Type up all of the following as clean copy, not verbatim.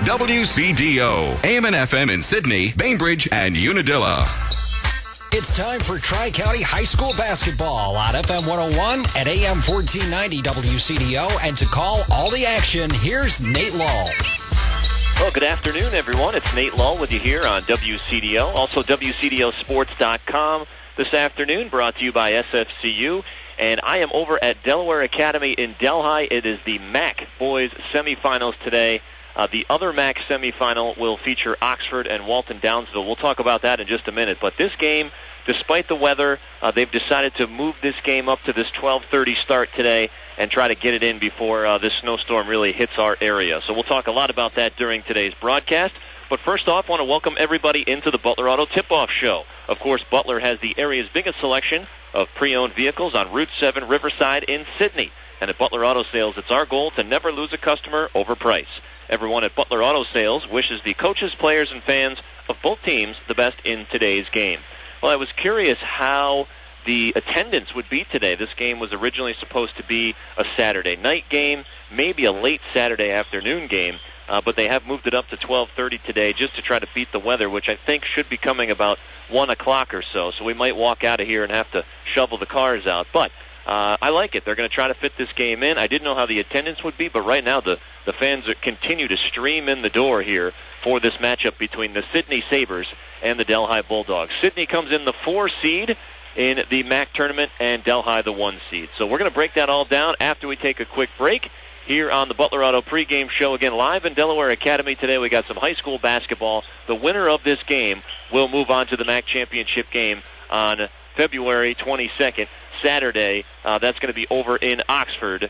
WCDO, AM and FM in Sydney, Bainbridge, and Unadilla. It's time for Tri-County High School basketball on FM 101 and AM 1490 WCDO. And to call all the action, here's Nate Lull. Well, good afternoon, everyone. It's Nate Lull with you here on WCDO. Also, WCDOsports.com this afternoon, brought to you by SFCU. And I am over at Delaware Academy in Delhi. It is the MAC boys semifinals today. The other MAC semifinal will feature Oxford and Walton Downsville. We'll talk about that in just a minute. But this game, despite the weather, they've decided to move this game up to this 12:30 start today and try to get it in before this snowstorm really hits our area. So we'll talk a lot about that during today's broadcast. But first off, I want to welcome everybody into the Butler Auto Tip-Off Show. Of course, Butler has the area's biggest selection of pre-owned vehicles on Route 7 Riverside in Sydney. And at Butler Auto Sales, it's our goal to never lose a customer over price. Everyone at Butler Auto Sales wishes the coaches, players, and fans of both teams the best in today's game. Well, I was curious how the attendance would be today. This game was originally supposed to be a Saturday night game, maybe a late Saturday afternoon game, but they have moved it up to 12:30 today just to try to beat the weather, which I think should be coming about 1 o'clock or so. So we might walk out of here and have to shovel the cars out. But I like it. They're going to try to fit this game in. I didn't know how the attendance would be, but right now the fans continue to stream in the door here for this matchup between the Sydney Sabres and the Delhi Bulldogs. Sydney comes in the 4 seed in the MAC tournament and Delhi the 1 seed. So we're going to break that all down after we take a quick break here on the Butler Auto pregame show. Again, live in Delaware Academy today. We got some high school basketball. The winner of this game will move on to the MAC championship game on February 22nd. Saturday, that's going to be over in Oxford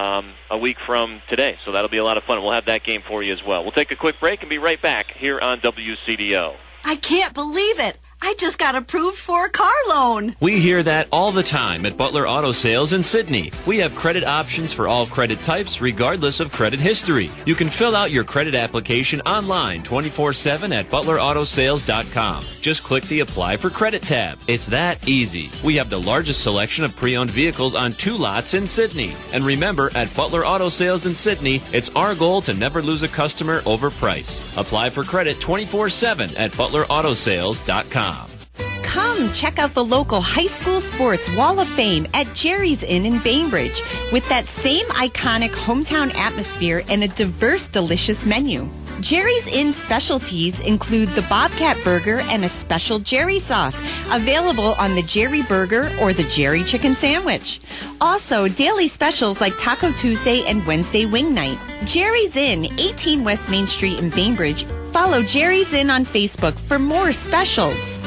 a week from today. So that'll be a lot of fun. We'll have that game for you as well. We'll take a quick break and be right back here on WCDO. I can't believe it. I just got approved for a car loan. We hear that all the time at Butler Auto Sales in Sydney. We have credit options for all credit types, regardless of credit history. You can fill out your credit application online 24/7 at butlerAutosales.com. Just click the Apply for Credit tab. It's that easy. We have the largest selection of pre-owned vehicles on 2 lots in Sydney. And remember, at Butler Auto Sales in Sydney, it's our goal to never lose a customer over price. Apply for credit 24/7 at butlerAutosales.com. Come check out the local high school sports wall of fame at Jerry's Inn in Bainbridge with that same iconic hometown atmosphere and a diverse, delicious menu. Jerry's Inn specialties include the Bobcat Burger and a special Jerry sauce, available on the Jerry Burger or the Jerry Chicken Sandwich. Also, daily specials like Taco Tuesday and Wednesday Wing Night. Jerry's Inn, 18 West Main Street in Bainbridge. Follow Jerry's Inn on Facebook for more specials.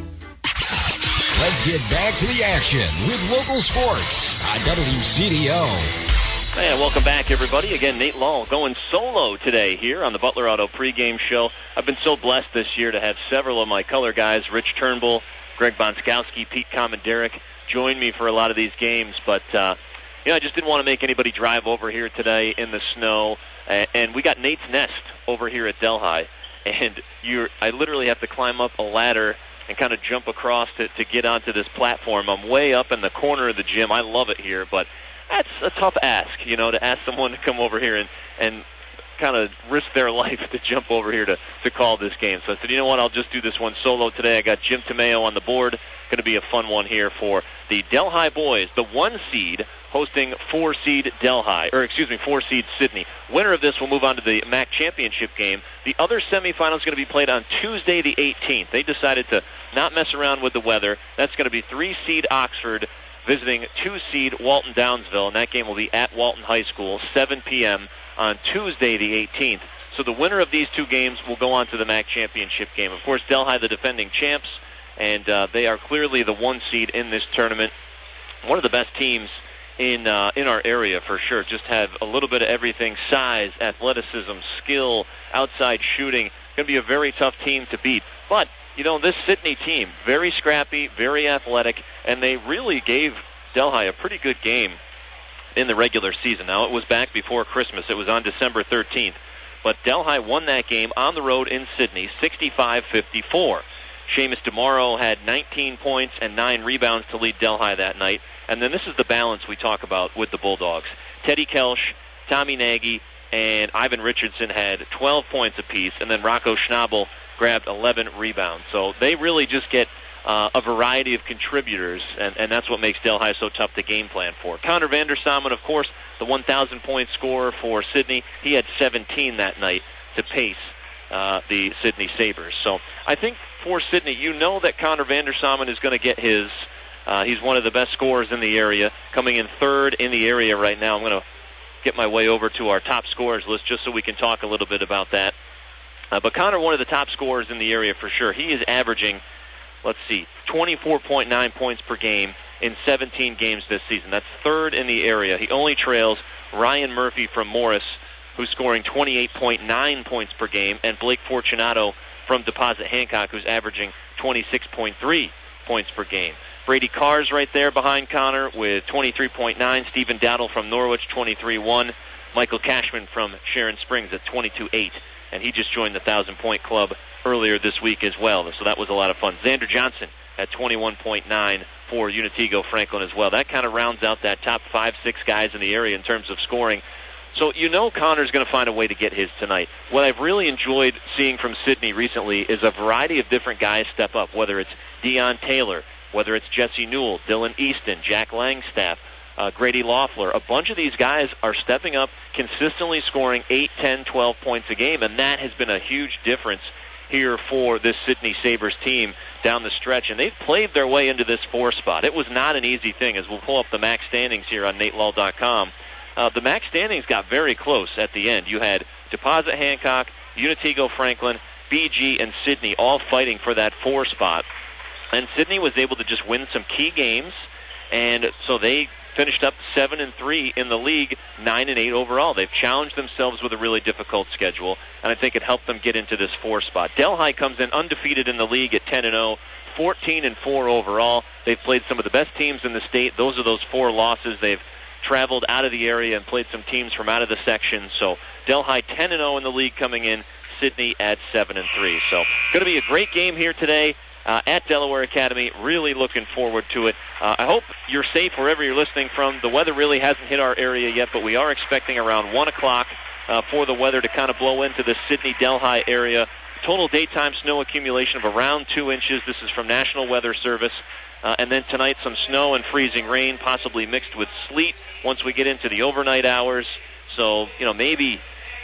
Let's get back to the action with local sports on WCDO. Hey, welcome back, everybody. Again, Nate Lull going solo today here on the Butler Auto pregame show. I've been so blessed this year to have several of my color guys, Rich Turnbull, Greg Bonskowski, Pete Comanderic, join me for a lot of these games. But, I just didn't want to make anybody drive over here today in the snow. And we got Nate's Nest over here at Delhi. And I literally have to climb up a ladder and kind of jump across to get onto this platform. I'm way up in the corner of the gym. I love it here, but that's a tough ask, to ask someone to come over here and kind of risk their life to jump over here to call this game. So I said, you know what, I'll just do this one solo today. I got Jim Tomeo on the board. Going to be a fun one here for the Delhi boys, the 1 seed hosting 4 seed Sydney. Winner of this will move on to the MAC championship game. The other semifinal is going to be played on Tuesday the 18th. They decided to not mess around with the weather. That's going to be 3 seed Oxford visiting 2 seed Walton Downsville, and that game will be at Walton High School, 7 p.m. on Tuesday the 18th. So the winner of these 2 games will go on to the MAC championship game. Of course, Delhi, the defending champs, and they are clearly the 1 seed in this tournament. One of the best teams in our area for sure. Just have a little bit of everything: size, athleticism, skill, outside shooting. Going to be a very tough team to beat. But this Sydney team, very scrappy, very athletic, and they really gave Delhi a pretty good game in the regular season. Now, it was back before Christmas. It was on December 13th. But Delhi won that game on the road in Sydney, 65-54. Seamus DeMauro had 19 points and 9 rebounds to lead Delhi that night. And then this is the balance we talk about with the Bulldogs. Teddy Kelsch, Tommy Nagy, and Ivan Richardson had 12 points apiece, and then Rocco Schnabel grabbed 11 rebounds. So they really just get a variety of contributors, and that's what makes Delhi so tough to game plan for. Connor van der Samen, of course, the 1,000-point scorer for Sydney. He had 17 that night to pace the Sydney Sabres. So I think for Sydney, you know that Connor van der Samen is going to get his. He's one of the best scorers in the area, coming in third in the area right now. I'm going to get my way over to our top scorers list just so we can talk a little bit about that. But Connor, one of the top scorers in the area for sure. He is averaging, 24.9 points per game in 17 games this season. That's third in the area. He only trails Ryan Murphy from Morris, who's scoring 28.9 points per game, and Blake Fortunato from Deposit Hancock, who's averaging 26.3 points per game. Brady Carr's right there behind Connor with 23.9. Stephen Dowdle from Norwich, 23.1. Michael Cashman from Sharon Springs at 22.8. And he just joined the 1,000-point club earlier this week as well. So that was a lot of fun. Xander Johnson at 21.9 for Unitigo Franklin as well. That kind of rounds out that top 5-6 guys in the area in terms of scoring. So you know Connor's going to find a way to get his tonight. What I've really enjoyed seeing from Sydney recently is a variety of different guys step up, whether it's Dion Taylor, whether it's Jesse Newell, Dylan Easton, Jack Langstaff, Grady Loeffler. A bunch of these guys are stepping up, consistently scoring 8, 10, 12 points a game, and that has been a huge difference here for this Sydney Sabres team down the stretch. And they've played their way into this 4 spot. It was not an easy thing, as we'll pull up the MAC standings here on NateLull.com. The MAC standings got very close at the end. You had Deposit Hancock, Unitigo Franklin, BG, and Sydney all fighting for that 4 spot. And Sydney was able to just win some key games, and so they finished up 7-3 in the league, 9-8 overall. They've challenged themselves with a really difficult schedule, and I think it helped them get into this 4 spot. Delhi comes in undefeated in the league at 10-0, 14-4 overall. They've played some of the best teams in the state. Those are those 4 losses. They've traveled out of the area and played some teams from out of the section. So Delhi 10-0 in the league coming in, Sydney at 7-3. So going to be a great game here today at Delaware Academy. Really looking forward to it. I hope you're safe wherever you're listening from. The weather really hasn't hit our area yet, but we are expecting around 1 o'clock for the weather to kind of blow into the Sydney-Delhi area. Total daytime snow accumulation of around 2 inches. This is from National Weather Service. And then tonight some snow and freezing rain, possibly mixed with sleet once we get into the overnight hours. So, maybe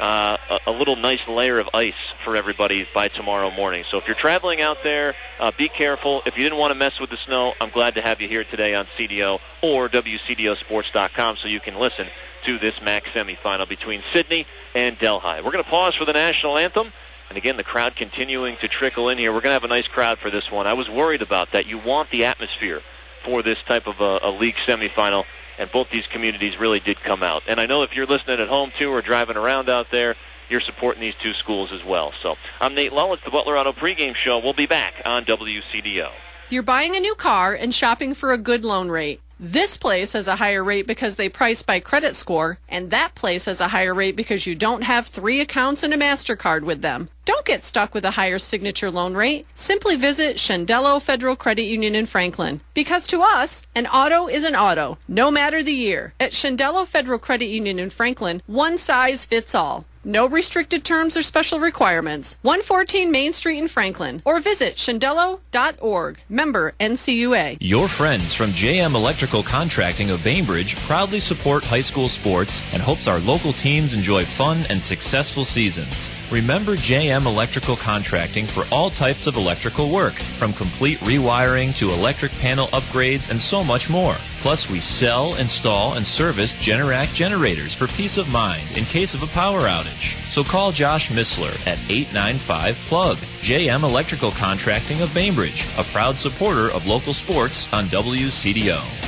a little nice layer of ice for everybody by tomorrow morning. So if you're traveling out there, be careful. If you didn't want to mess with the snow, I'm glad to have you here today on CDO or WCDOsports.com so you can listen to this MAC semifinal between Sydney and Delhi. We're going to pause for the national anthem. And again, the crowd continuing to trickle in here. We're going to have a nice crowd for this one. I was worried about that. You want the atmosphere for this type of a league semifinal, and both these communities really did come out. And I know if you're listening at home, too, or driving around out there, you're supporting these 2 schools as well. So I'm Nate Lull. It's the Butler Auto pregame show. We'll be back on WCDO. You're buying a new car and shopping for a good loan rate. This place has a higher rate because they price by credit score, and that place has a higher rate because you don't have 3 accounts and a MasterCard with them. Don't get stuck with a higher signature loan rate. Simply visit Shendello Federal Credit Union in Franklin. Because to us, an auto is an auto, no matter the year. At Shendello Federal Credit Union in Franklin, one size fits all. No restricted terms or special requirements. 114 Main Street in Franklin. Or visit shendello.org. Member NCUA. Your friends from JM Electrical Contracting of Bainbridge proudly support high school sports and hopes our local teams enjoy fun and successful seasons. Remember JM Electrical Contracting for all types of electrical work, from complete rewiring to electric panel upgrades and so much more. Plus, we sell, install, and service Generac generators for peace of mind in case of a power outage. So call Josh Missler at 895-PLUG. JM Electrical Contracting of Bainbridge, a proud supporter of local sports on WCDO.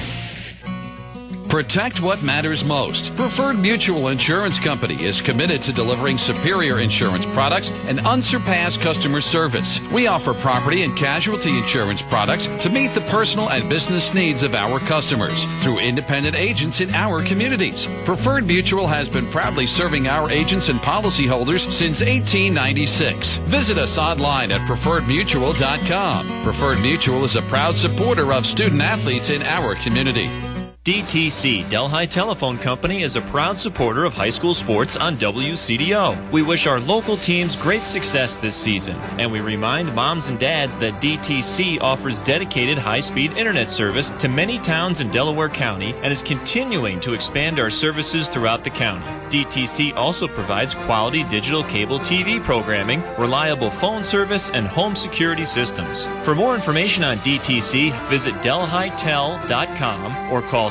Protect what matters most. Preferred Mutual Insurance Company is committed to delivering superior insurance products and unsurpassed customer service. We offer property and casualty insurance products to meet the personal and business needs of our customers through independent agents in our communities. Preferred Mutual has been proudly serving our agents and policyholders since 1896. Visit us online at preferredmutual.com. Preferred Mutual is a proud supporter of student athletes in our community. DTC, Delhi Telephone Company, is a proud supporter of high school sports on WCDO. We wish our local teams great success this season, and we remind moms and dads that DTC offers dedicated high-speed internet service to many towns in Delaware County and is continuing to expand our services throughout the county. DTC also provides quality digital cable TV programming, reliable phone service, and home security systems. For more information on DTC, visit delhitel.com or call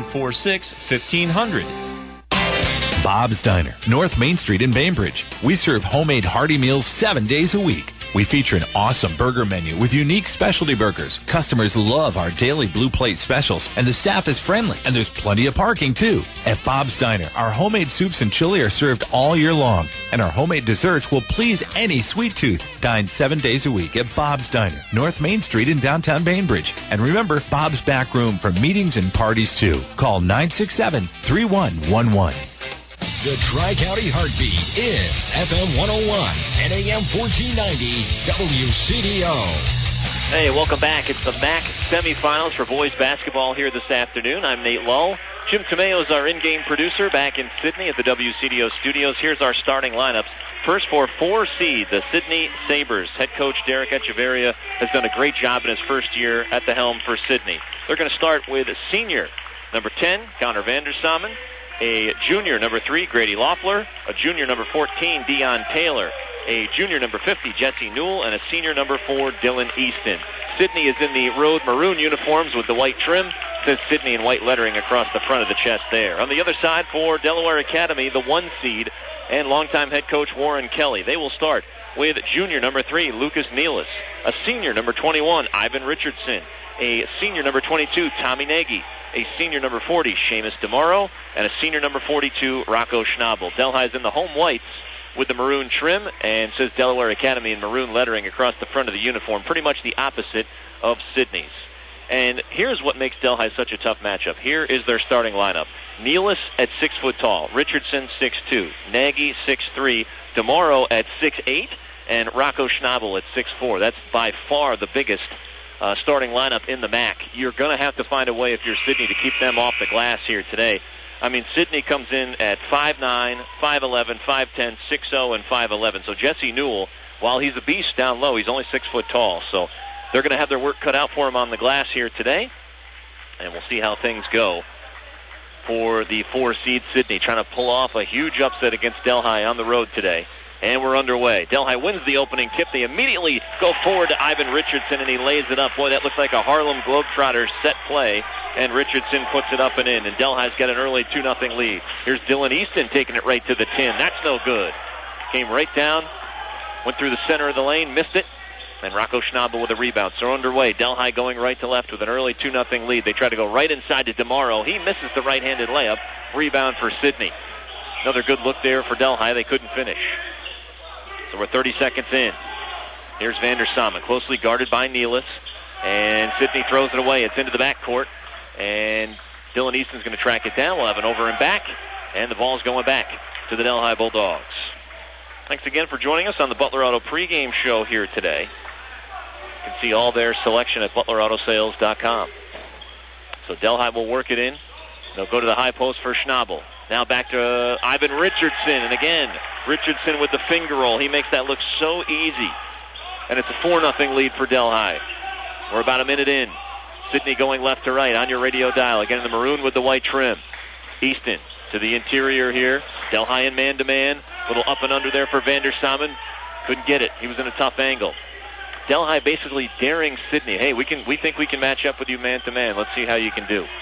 746-1500. Bob's Diner, North Main Street in Bainbridge. We serve homemade hearty meals 7 days a week. We feature an awesome burger menu with unique specialty burgers. Customers love our daily blue plate specials, and the staff is friendly, and there's plenty of parking too. At Bob's Diner, our homemade soups and chili are served all year long, and our homemade desserts will please any sweet tooth. Dine 7 days a week at Bob's Diner, North Main Street in downtown Bainbridge. And remember, Bob's back room for meetings and parties too. Call 967-3111. The Tri-County Heartbeat is FM 101 and AM 1490 WCDO. Hey, welcome back. It's the MAC semifinals for boys basketball here this afternoon. I'm Nate Lull. Jim Tomeo is our in-game producer back in Sydney at the WCDO studios. Here's our starting lineups. First for 4 seed, the Sydney Sabres. Head coach Derek Echeverria has done a great job in his first year at the helm for Sydney. They're going to start with senior number 10, Connor Vandersamen. A junior, number 3, Grady Loeffler. A junior, number 14, Dion Taylor. A junior, number 50, Jesse Newell. And a senior, number 4, Dylan Easton. Sydney is in the road maroon uniforms with the white trim. It says Sydney in white lettering across the front of the chest there. On the other side for Delaware Academy, the 1 seed, and longtime head coach Warren Kelly. They will start with junior, number 3, Lucas Nealis. A senior, number 21, Ivan Richardson. A senior, number 22, Tommy Nagy. A senior, number 40, Seamus DeMauro. And a senior, number 42, Rocco Schnabel. Delhi's in the home whites with the maroon trim and says Delaware Academy in maroon lettering across the front of the uniform, pretty much the opposite of Sydney's. And here's what makes Delhi such a tough matchup. Here is their starting lineup. Nealis at 6 foot tall, Richardson 6'2", Nagy 6'3", DeMauro at 6'8", and Rocco Schnabel at 6'4". That's by far the biggest starting lineup in the MAC. You're going to have to find a way, if you're Sydney, to keep them off the glass here today. I mean, Sydney comes in at 5'9", 5'11", 5'10", 6'0", and 5'11". So Jesse Newell, while he's a beast down low, he's only 6 foot tall. So they're going to have their work cut out for him on the glass here today. And we'll see how things go for the 4 seed Sydney, trying to pull off a huge upset against Delhi on the road today. And we're underway. Delhi wins the opening tip. They immediately go forward to Ivan Richardson, and he lays it up. Boy, that looks like a Harlem Globetrotters set play. And Richardson puts it up and in. And Delhi's got an early 2-0 lead. Here's Dylan Easton taking it right to the tin. That's no good. Came right down, went through the center of the lane, missed it. And Rocco Schnabel with a rebound. So underway. Delhi going right to left with an early 2-0 lead. They try to go right inside to DeMauro. He misses the right-handed layup. Rebound for Sydney. Another good look there for Delhi. They couldn't finish. So we're 30 seconds in. Here's Vandersamen, closely guarded by Nealis. And Sydney throws it away. It's into the backcourt. And Dylan Easton's going to track it down. We'll have an over and back. And the ball's going back to the Delhi Bulldogs. Thanks again for joining us on the Butler Auto pregame show here today. You can see all their selection at butlerAutoSales.com. So Delhi will work it in. They'll go to the high post for Schnabel. Now back to Ivan Richardson. And again, Richardson with the finger roll. He makes that look so easy. And it's a 4-0 lead for Delhi. We're about a minute in. Sydney going left to right on your radio dial. Again in the maroon with the white trim. Easton to the interior here. Delhi in man-to-man. Little up and under there for Vandersamen. Couldn't get it. He was in a tough angle. Delhi basically daring Sydney. Hey, we think we can match up with you man-to-man. Let's see how you can do.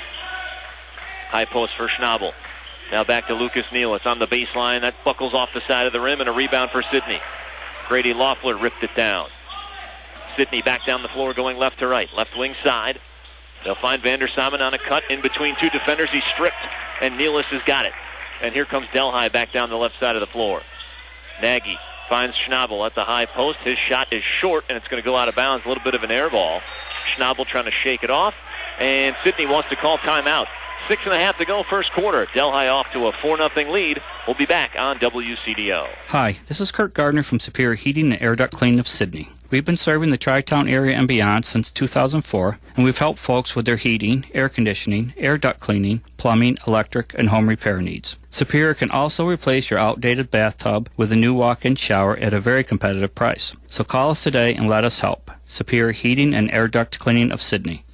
High post for Schnabel. Now back to Lucas Nealis on the baseline. That buckles off the side of the rim and a rebound for Sydney. Grady Loeffler ripped it down. Sydney back down the floor going left to right. Left wing side. They'll find Vandersamen on a cut in between 2 defenders. He's stripped, and Nealis has got it. And here comes Delhi back down the left side of the floor. Nagy finds Schnabel at the high post. His shot is short, and it's going to go out of bounds. A little bit of an air ball. Schnabel trying to shake it off, and Sydney wants to call timeout. 6.5 to go, first quarter. Delhi off to a 4-0 lead. We'll be back on WCDO. Hi, this is Kurt Gardner from Superior Heating and Air Duct Cleaning of Sydney. We've been serving the Tri-Town area and beyond since 2004, and we've helped folks with their heating, air conditioning, air duct cleaning, plumbing, electric, and home repair needs. Superior can also replace your outdated bathtub with a new walk-in shower at a very competitive price. So call us today and let us help. Superior Heating and Air Duct Cleaning of Sydney.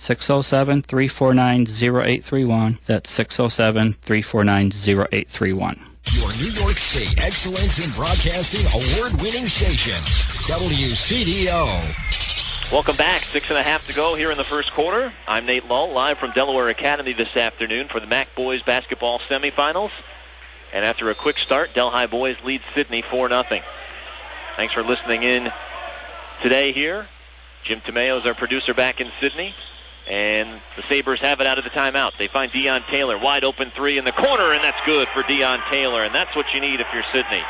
607-349-0831. That's 607-349-0831. Your New York State Excellence in Broadcasting award-winning station, WCDO. Welcome back. 6.5 to go here in the first quarter. I'm Nate Lull, live from Delaware Academy this afternoon for the MAC boys basketball semifinals. And after a quick start, Delhi boys lead Sydney 4-0. Thanks for listening in today here. Jim Tomeo is our producer back in Sydney. And the Sabres have it out of the timeout. They find Dion Taylor, wide open three in the corner, and that's good for Dion Taylor. And that's what you need if you're Sydney.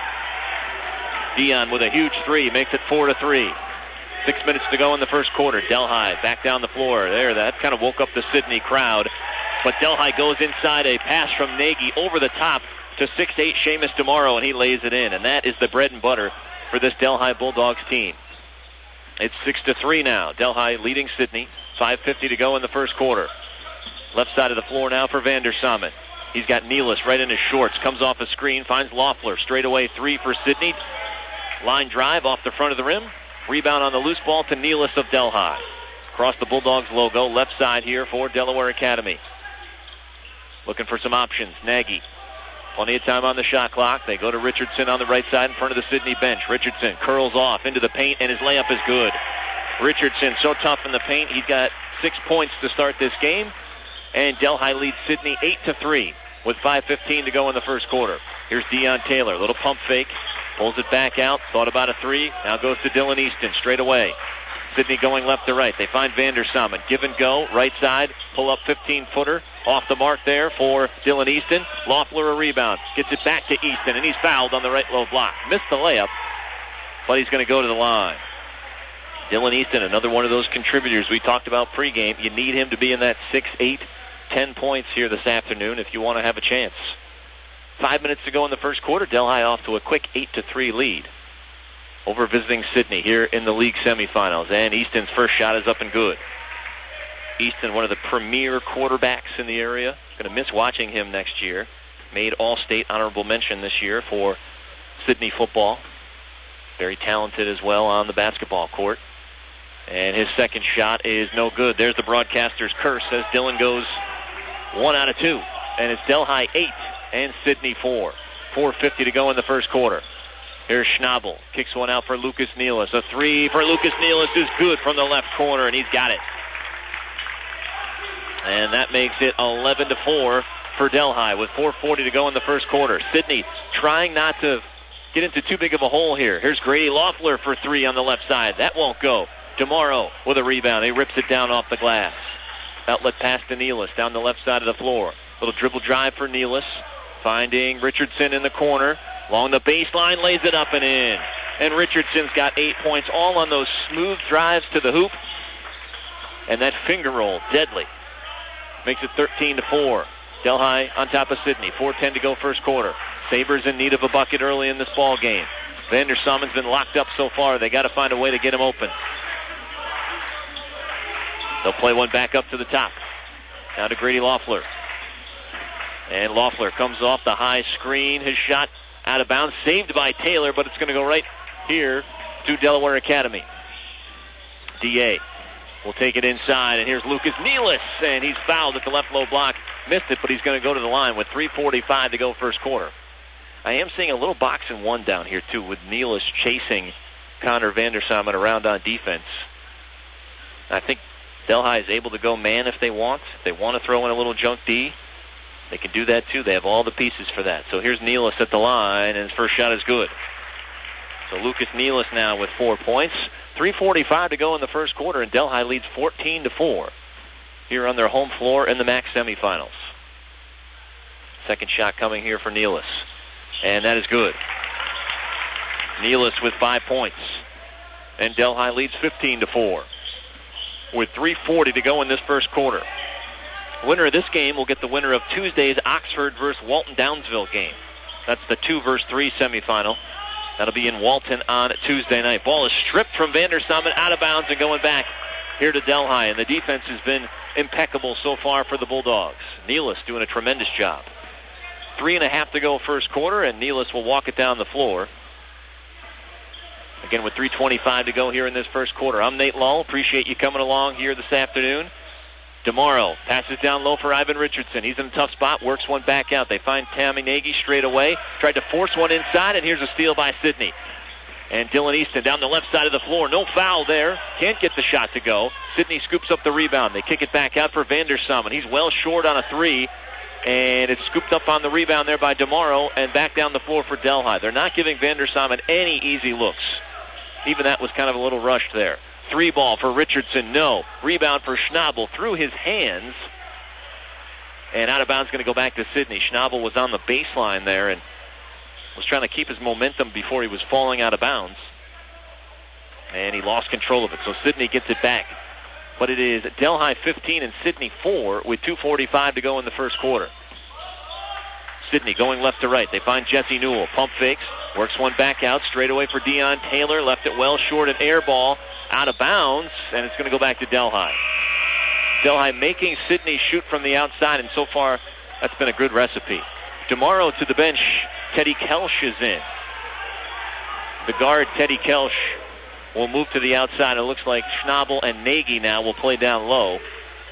Dion with a huge three, makes it 4-3. 6 minutes to go in the first quarter. Delhi back down the floor. There, that kind of woke up the Sydney crowd. But Delhi goes inside, a pass from Nagy over the top to 6'8" Seamus Tomorrow, and he lays it in. And that is the bread and butter for this Delhi Bulldogs team. It's 6-3 now. Delhi leading Sydney. 5:50 to go in the first quarter. Left side of the floor now for Vander Samen. He's got Nealis right in his shorts. Comes off a screen, finds Loeffler. Straight away three for Sydney. Line drive off the front of the rim. Rebound on the loose ball to Nealis of Delhi. Across the Bulldogs logo, left side here for Delaware Academy. Looking for some options. Nagy. Plenty of time on the shot clock. They go to Richardson on the right side in front of the Sydney bench. Richardson curls off into the paint, and his layup is good. Richardson so tough in the paint. He's got 6 points to start this game. And Delhi leads Sydney 8-3 with 5:15 to go in the first quarter. Here's Dion Taylor. Little pump fake. Pulls it back out. Thought about a three. Now goes to Dylan Easton straight away. Sydney going left to right. They find Vander Samen. Give and go. Right side. Pull up 15-footer. Off the mark there for Dylan Easton. Loeffler a rebound. Gets it back to Easton, and he's fouled on the right low block. Missed the layup, but he's going to go to the line. Dylan Easton, another one of those contributors we talked about pregame. You need him to be in that 6, 8, 10 points here this afternoon if you want to have a chance. 5 minutes to go in the first quarter. Delhi off to a quick 8-3 lead over visiting Sydney here in the league semifinals. And Easton's first shot is up and good. Easton, one of the premier quarterbacks in the area. Going to miss watching him next year. Made All-State honorable mention this year for Sydney football. Very talented as well on the basketball court. And his second shot is no good. There's the broadcaster's curse as Dylan goes 1 out of 2. And it's Delhi 8 and Sydney 4. 4:50 to go in the first quarter. Here's Schnabel. Kicks one out for Lucas Nealis. A three for Lucas Nealis is good from the left corner, and he's got it. And that makes it 11-4 for Delhi with 4:40 to go in the first quarter. Sydney trying not to get into too big of a hole here. Here's Grady Loeffler for three on the left side. That won't go. Tomorrow with a rebound. He rips it down off the glass. Outlet pass to Nealis down the left side of the floor. Little dribble drive for Nealis. Finding Richardson in the corner. Along the baseline, lays it up and in. And Richardson's got 8 points, all on those smooth drives to the hoop. And that finger roll, deadly. Makes it 13-4. Delhi on top of Sydney. 4:10 to go first quarter. Sabres in need of a bucket early in this ball game. Vander Samen's been locked up so far. They got to find a way to get him open. They'll play one back up to the top. Now to Grady Loeffler. And Loeffler comes off the high screen. His shot out of bounds. Saved by Taylor, but it's going to go right here to Delaware Academy. D.A. will take it inside, and here's Lucas Nealis, and he's fouled at the left low block. Missed it, but he's going to go to the line with 3:45 to go first quarter. I am seeing a little box and one down here, too, with Nealis chasing Connor Vander Samen around on defense. I think Delhi is able to go man if they want. If they want to throw in a little junk D, they can do that, too. They have all the pieces for that. So here's Nealis at the line, and his first shot is good. So Lucas Nealis now with 4 points. 3:45 to go in the first quarter, and Delhi leads 14-4 here on their home floor in the MAC semifinals. Second shot coming here for Nealis, and that is good. Nealis with 5 points, and Delhi leads 15-4 with 3:40 to go in this first quarter. Winner of this game will get the winner of Tuesday's Oxford versus Walton Downsville game. That's the 2 versus 3 semifinal. That'll be in Walton on Tuesday night. Ball is stripped from Vandersamen, out of bounds and going back here to Delhi. And the defense has been impeccable so far for the Bulldogs. Nealis doing a tremendous job. 3.5 to go first quarter, and Nealis will walk it down the floor. Again, with 3:25 to go here in this first quarter. I'm Nate Lull. Appreciate you coming along here this afternoon. DeMauro passes down low for Ivan Richardson. He's in a tough spot, works one back out. They find Tammy Nagy straight away. Tried to force one inside, and here's a steal by Sidney. And Dylan Easton down the left side of the floor. No foul there. Can't get the shot to go. Sidney scoops up the rebound. They kick it back out for Vandersamen. He's well short on a three. And it's scooped up on the rebound there by DeMauro and back down the floor for Delhi. They're not giving Vandersamen any easy looks. Even that was kind of a little rushed there. 3 ball for Richardson. No. Rebound for Schnabel through his hands. And out of bounds, going to go back to Sidney. Schnabel was on the baseline there and was trying to keep his momentum before he was falling out of bounds. And he lost control of it. So Sidney gets it back. But it is Delhi 15 and Sidney 4 with 2:45 to go in the first quarter. Sidney going left to right. They find Jesse Newell. Pump fakes. Works one back out. Straight away for Deion Taylor. Left it well short. An air ball out of bounds. And it's going to go back to Delhi. Delhi making Sidney shoot from the outside. And so far, that's been a good recipe. DeMauro to the bench. Teddy Kelsch is in. The guard, Teddy Kelsch, will move to the outside. It looks like Schnabel and Nagy now will play down low.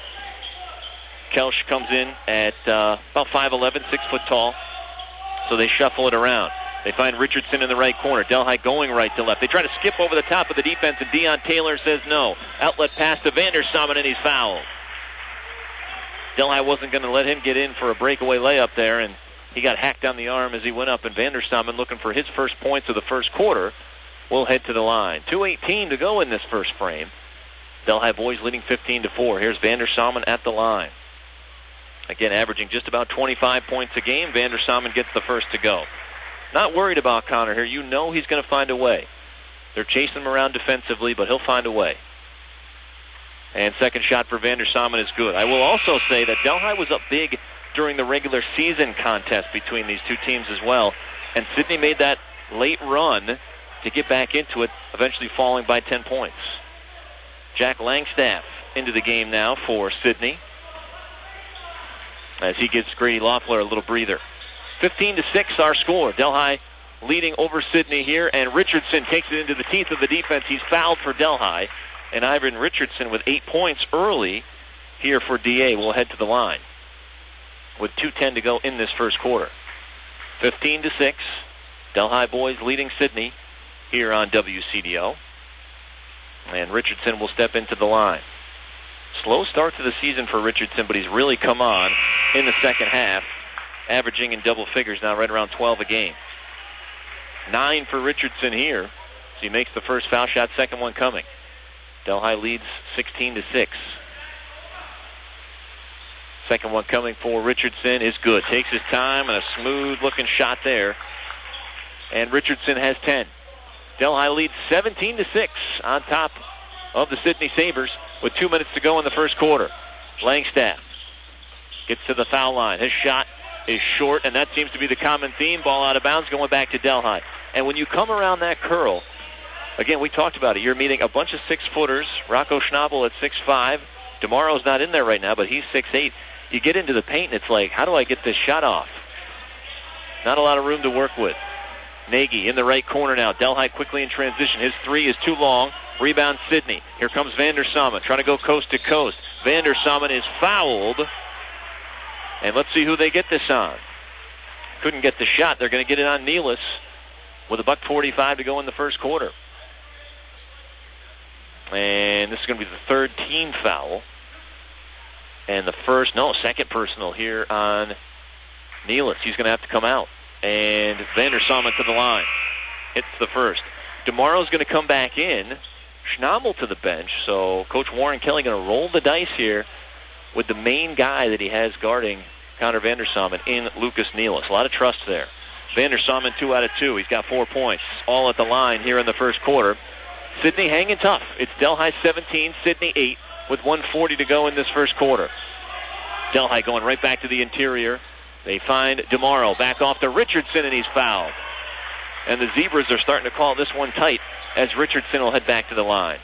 Kelsch comes in at about 5'11", 6 foot tall. So they shuffle it around. They find Richardson in the right corner. Delhi going right to left. They try to skip over the top of the defense, and Deion Taylor says no. Outlet pass to Vandersamen, and he's fouled. Delhi wasn't going to let him get in for a breakaway layup there, and he got hacked on the arm as he went up, and Vandersamen, looking for his first points of the first quarter, will head to the line. 2:18 to go in this first frame. Delhi boys leading 15-4. Here's Vandersamen at the line. Again, averaging just about 25 points a game. Vandersamen gets the first to go. Not worried about Connor here. You know he's going to find a way. They're chasing him around defensively, but he'll find a way. And second shot for Vandersamen is good. I will also say that Delhi was up big during the regular season contest between these two teams as well. And Sidney made that late run to get back into it, eventually falling by 10 points. Jack Langstaff into the game now for Sidney, as he gives Grady Loeffler a little breather. 15-6 our score. Delhi leading over Sidney here, and Richardson takes it into the teeth of the defense. He's fouled for Delhi, and Ivan Richardson with 8 points early here for DA will head to the line with 2:10 to go in this first quarter. 15-6. Delhi boys leading Sidney here on WCDO. And Richardson will step into the line. Slow start to the season for Richardson, but he's really come on in the second half, averaging in double figures now, right around 12 a game. 9 for Richardson here, so he makes the first foul shot, second one coming. Delhi leads 16-6. Second one coming for Richardson is good. Takes his time, and a smooth-looking shot there. And Richardson has 10. Delhi leads 17-6 on top of the Sidney Sabres with 2 minutes to go in the first quarter. Langstaff gets to the foul line. His shot is short, and that seems to be the common theme. Ball out of bounds, going back to Delhi. And when you come around that curl, again, we talked about it. You're meeting a bunch of 6-footers. Rocco Schnabel at 6'5". DeMauro's not in there right now, but he's 6'8". You get into the paint, and it's like, how do I get this shot off? Not a lot of room to work with. Nagy in the right corner now. Delhi quickly in transition. His three is too long. Rebound Sidney. Here comes Vandersamen trying to go coast to coast. Vandersamen is fouled. And let's see who they get this on. Couldn't get the shot. They're going to get it on Nealis with $1:45 to go in the first quarter. And this is going to be the third team foul. And the second personal here on Nealis. He's going to have to come out. And Vandersamen to the line. Hits the first. DeMauro's going to come back in. Schnabel to the bench. So Coach Warren Kelly going to roll the dice here with the main guy that he has guarding Connor Vandersamen in Lucas Nealis. A lot of trust there. Vandersamen 2 out of 2. He's got 4 points. All at the line here in the first quarter. Sidney hanging tough. It's Delhi 17, Sidney 8 with 1:40 to go in this first quarter. Delhi going right back to the interior. They find DeMauro back off to Richardson, and he's fouled. And the Zebras are starting to call this one tight as Richardson will head back to the line.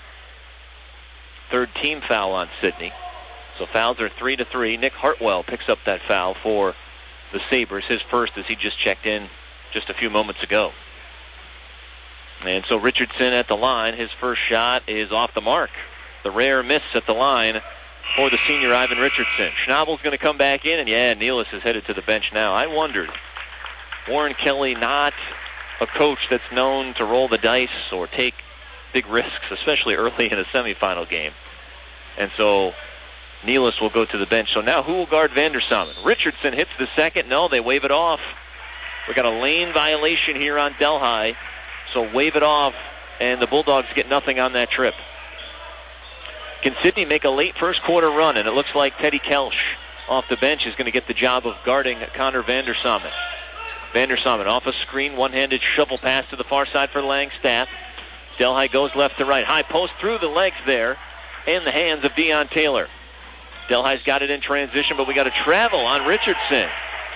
Third team foul on Sidney. So fouls are 3-3. Nick Hartwell picks up that foul for the Sabres, his first as he just checked in just a few moments ago. And so Richardson at the line, his first shot is off the mark. The rare miss at the line for the senior Ivan Richardson. Schnabel's going to come back in, and Nealis is headed to the bench now. I wondered, Warren Kelly not a coach that's known to roll the dice or take big risks, especially early in a semifinal game. And so Nealis will go to the bench. So now who will guard Vandersamen? Richardson hits the second. No, they wave it off. We got a lane violation here on Delhi. So wave it off, and the Bulldogs get nothing on that trip. Can Sidney make a late first quarter run? And it looks like Teddy Kelsch off the bench is going to get the job of guarding Connor Vandersamen. Vandersamen off a screen, one-handed shovel pass to the far side for Langstaff. Delhi goes left to right. High post through the legs there and the hands of Deion Taylor. Delhi's got it in transition, but we got a travel on Richardson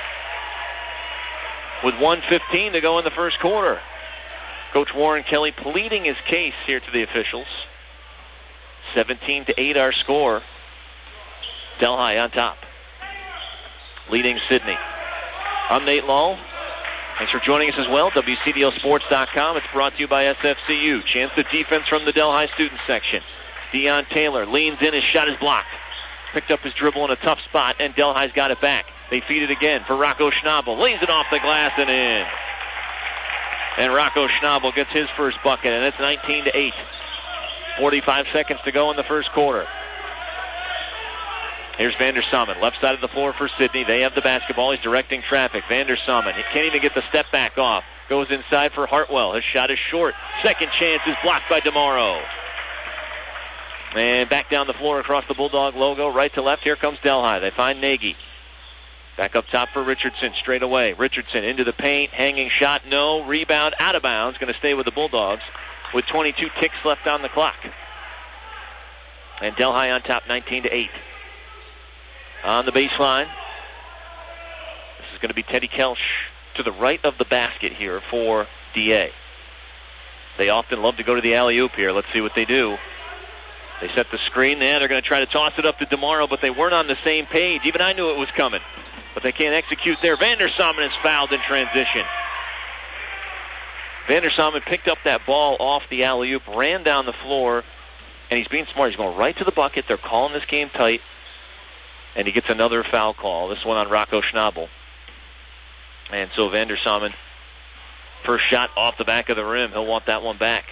with 1:15 to go in the first quarter. Coach Warren Kelly pleading his case here to the officials. 17-8 our score. Delhi on top, leading Sidney. I'm Nate Lull. Thanks for joining us as well. WCDLSports.com. It's brought to you by SFCU. Chance to defense from the Delhi student section. Deion Taylor leans in. His shot is blocked. Picked up his dribble in a tough spot, and Delhi's got it back. They feed it again for Rocco Schnabel. Lays it off the glass and in. And Rocco Schnabel gets his first bucket, and it's 19-8. 45 seconds to go in the first quarter. Here's Vandersamen, left side of the floor for Sidney. They have the basketball. He's directing traffic. Vandersamen, he can't even get the step back off. Goes inside for Hartwell. His shot is short. Second chance is blocked by DeMauro. And back down the floor across the Bulldog logo, right to left. Here comes Delhi. They find Nagy. Back up top for Richardson, straight away. Richardson into the paint, hanging shot, no. Rebound, out of bounds. Going to stay with the Bulldogs with 22 ticks left on the clock. And Delhi on top, 19-8. On the baseline, this is going to be Teddy Kelsch to the right of the basket here for DA. They often love to go to the alley-oop here. Let's see what they do. They set the screen there. They're going to try to toss it up to DeMauro, but they weren't on the same page. Even I knew it was coming, but they can't execute there. Vandersamen is fouled in transition. Vandersamen picked up that ball off the alley-oop, ran down the floor, and he's being smart. He's going right to the bucket. They're calling this game tight. And he gets another foul call, this one on Rocco Schnabel. And so Vandersamen, first shot off the back of the rim. He'll want that one back.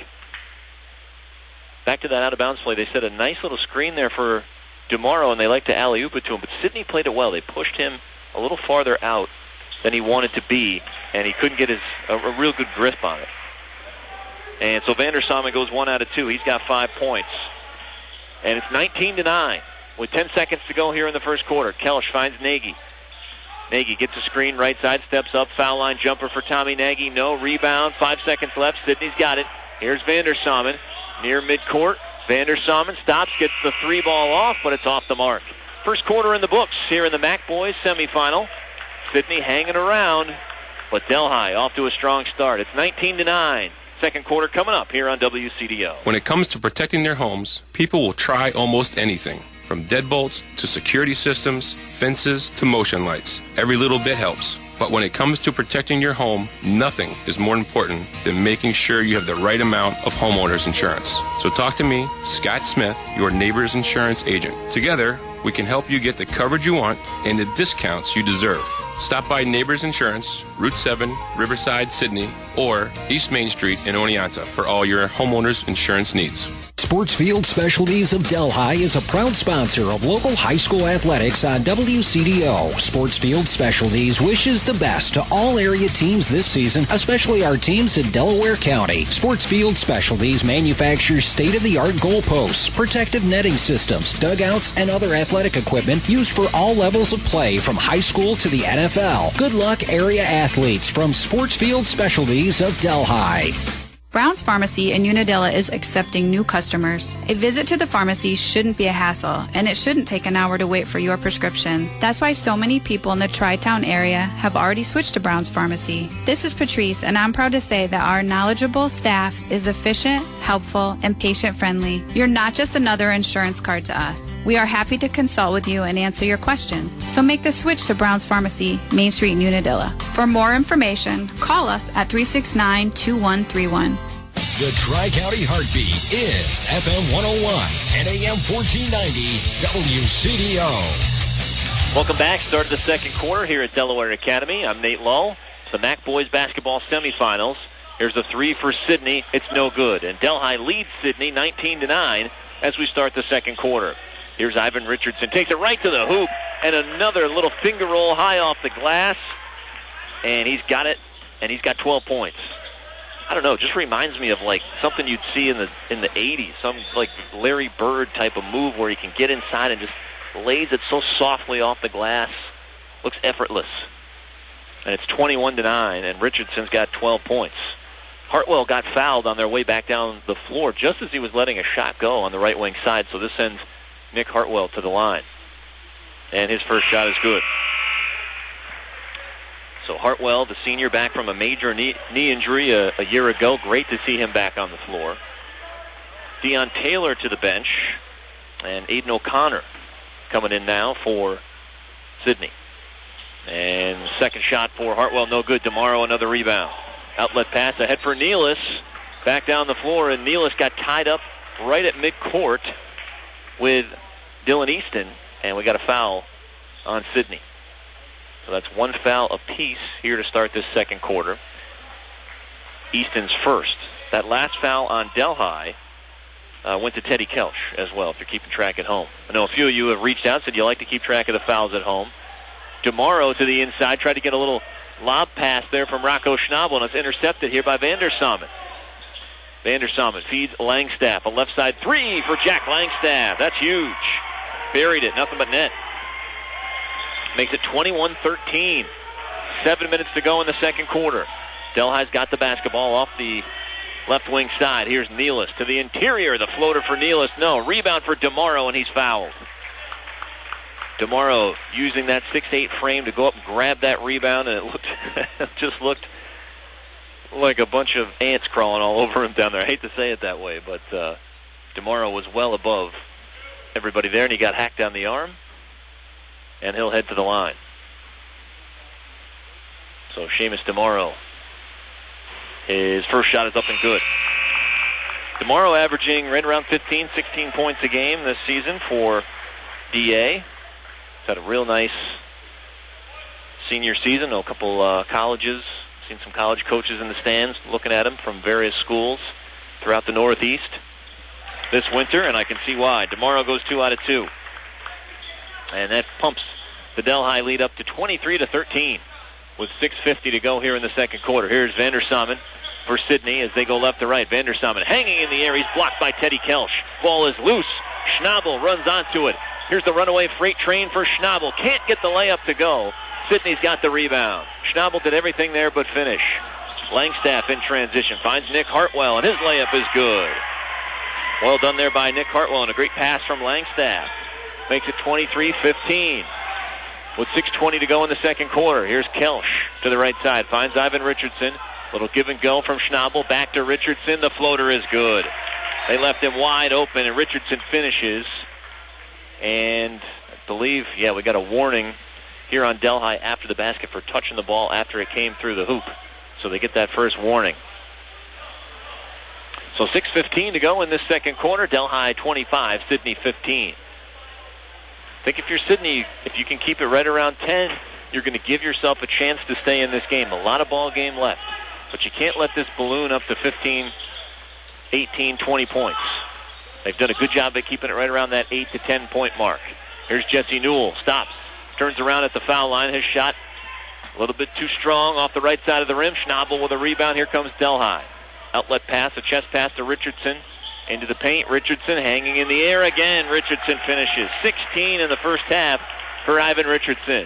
Back to that out-of-bounds play. They set a nice little screen there for DeMauro, and they like to alley-oop it to him. But Sidney played it well. They pushed him a little farther out than he wanted to be, and he couldn't get a real good grip on it. And so Vandersamen goes 1 out of 2. He's got 5 points. And it's 19-9. With 10 seconds to go here in the first quarter. Kelsch finds Nagy. Nagy gets a screen, right side, steps up, foul line jumper for Tommy Nagy. No rebound, 5 seconds left. Sidney's got it. Here's Vandersamen near midcourt. Vandersamen stops, gets the 3 ball off, but it's off the mark. First quarter in the books here in the MAC Boys semifinal. Sidney hanging around, but Delhi off to a strong start. It's 19-9. Second quarter coming up here on WCDO. When it comes to protecting their homes, people will try almost anything. From deadbolts to security systems, fences to motion lights. Every little bit helps. But when it comes to protecting your home, nothing is more important than making sure you have the right amount of homeowners insurance. So talk to me, Scott Smith, your Neighbors Insurance agent. Together, we can help you get the coverage you want and the discounts you deserve. Stop by Neighbors Insurance, Route 7, Riverside, Sydney, or East Main Street in Oneonta for all your homeowners insurance needs. Sportsfield Specialties of Delhi is a proud sponsor of local high school athletics on WCDO. Sportsfield Specialties wishes the best to all area teams this season, especially our teams in Delaware County. Sportsfield Specialties manufactures state-of-the-art goalposts, protective netting systems, dugouts, and other athletic equipment used for all levels of play from high school to the NFL. Good luck, area athletes, from Sportsfield Specialties of Delhi. Brown's Pharmacy in Unadilla is accepting new customers. A visit to the pharmacy shouldn't be a hassle, and it shouldn't take an hour to wait for your prescription. That's why so many people in the Tri-Town area have already switched to Brown's Pharmacy. This is Patrice, and I'm proud to say that our knowledgeable staff is efficient, helpful, and patient-friendly. You're not just another insurance card to us. We are happy to consult with you and answer your questions. So make the switch to Brown's Pharmacy, Main Street in Unadilla. For more information, call us at 369-2131. The Tri-County Heartbeat is FM 101 and AM 1490 WCDO. Welcome back. Start of the second quarter here at Delaware Academy. I'm Nate Lull. The MAC boys basketball semifinals. Here's a three for Sidney. It's no good. And Delhi leads Sidney 19-9 as we start the second quarter. Here's Ivan Richardson. Takes it right to the hoop. And another little finger roll high off the glass. And he's got it. And he's got 12 points. I don't know, it just reminds me of like something you'd see in the 80s, some like Larry Bird type of move where he can get inside and just lays it so softly off the glass. Looks effortless. And it's 21-9, and Richardson's got 12 points. Hartwell got fouled on their way back down the floor just as he was letting a shot go on the right wing side, so this sends Nick Hartwell to the line. And his first shot is good. So Hartwell, the senior, back from a major knee injury a year ago. Great to see him back on the floor. Deion Taylor to the bench. And Aiden O'Connor coming in now for Sidney. And second shot for Hartwell, no good. Tomorrow another rebound. Outlet pass ahead for Nealis. Back down the floor, and Nealis got tied up right at midcourt with Dylan Easton. And we got a foul on Sidney. So that's one foul apiece here to start this second quarter. Easton's first. That last foul on Delhi went to Teddy Kelch as well, if you're keeping track at home. I know a few of you have reached out and said you like to keep track of the fouls at home. DeMauro to the inside, tried to get a little lob pass there from Rocco Schnabel, and it's intercepted here by Vandersamen. Vandersamen feeds Langstaff. A left side three for Jack Langstaff. That's huge. Buried it, nothing but net. Makes it 21-13. 7 minutes to go in the second quarter. Delhi's got the basketball off the left wing side. Here's Nealis to the interior. The floater for Nealis. No. Rebound for DeMauro, and he's fouled. DeMauro using that 6'8" frame to go up and grab that rebound, and it just looked like a bunch of ants crawling all over him down there. I hate to say it that way, but DeMauro was well above everybody there, and he got hacked down the arm. And he'll head to the line. So Seamus DeMauro, his first shot is up and good. DeMauro averaging right around 15, 16 points a game this season for DA. He's had a real nice senior season. A couple colleges. Seen some college coaches in the stands looking at him from various schools throughout the Northeast this winter, and I can see why. DeMauro goes 2 out of 2. And that pumps the Delhi lead up to 23-13 with 6:50 to go here in the second quarter. Here's Vandersamen for Sidney as they go left to right. Vandersamen hanging in the air. He's blocked by Teddy Kelch. Ball is loose. Schnabel runs onto it. Here's the runaway freight train for Schnabel. Can't get the layup to go. Sidney's got the rebound. Schnabel did everything there but finish. Langstaff in transition. Finds Nick Hartwell, and his layup is good. Well done there by Nick Hartwell, and a great pass from Langstaff. Makes it 23-15 with 6:20 to go in the second quarter. Here's Kelch to the right side. Finds Ivan Richardson. Little give and go from Schnabel. Back to Richardson. The floater is good. They left him wide open, and Richardson finishes. And I believe, we got a warning here on Delhi after the basket for touching the ball after it came through the hoop. So they get that first warning. So 6:15 to go in this second quarter. Delhi 25, Sidney 15. I think if you're Sidney, if you can keep it right around 10, you're going to give yourself a chance to stay in this game. A lot of ball game left. But you can't let this balloon up to 15, 18, 20 points. They've done a good job at keeping it right around that 8 to 10 point mark. Here's Jesse Newell. Stops. Turns around at the foul line. His shot a little bit too strong off the right side of the rim. Schnabel with a rebound. Here comes Delhi. Outlet pass, a chest pass to Richardson. Into the paint, Richardson hanging in the air again. Richardson finishes. 16 in the first half for Ivan Richardson.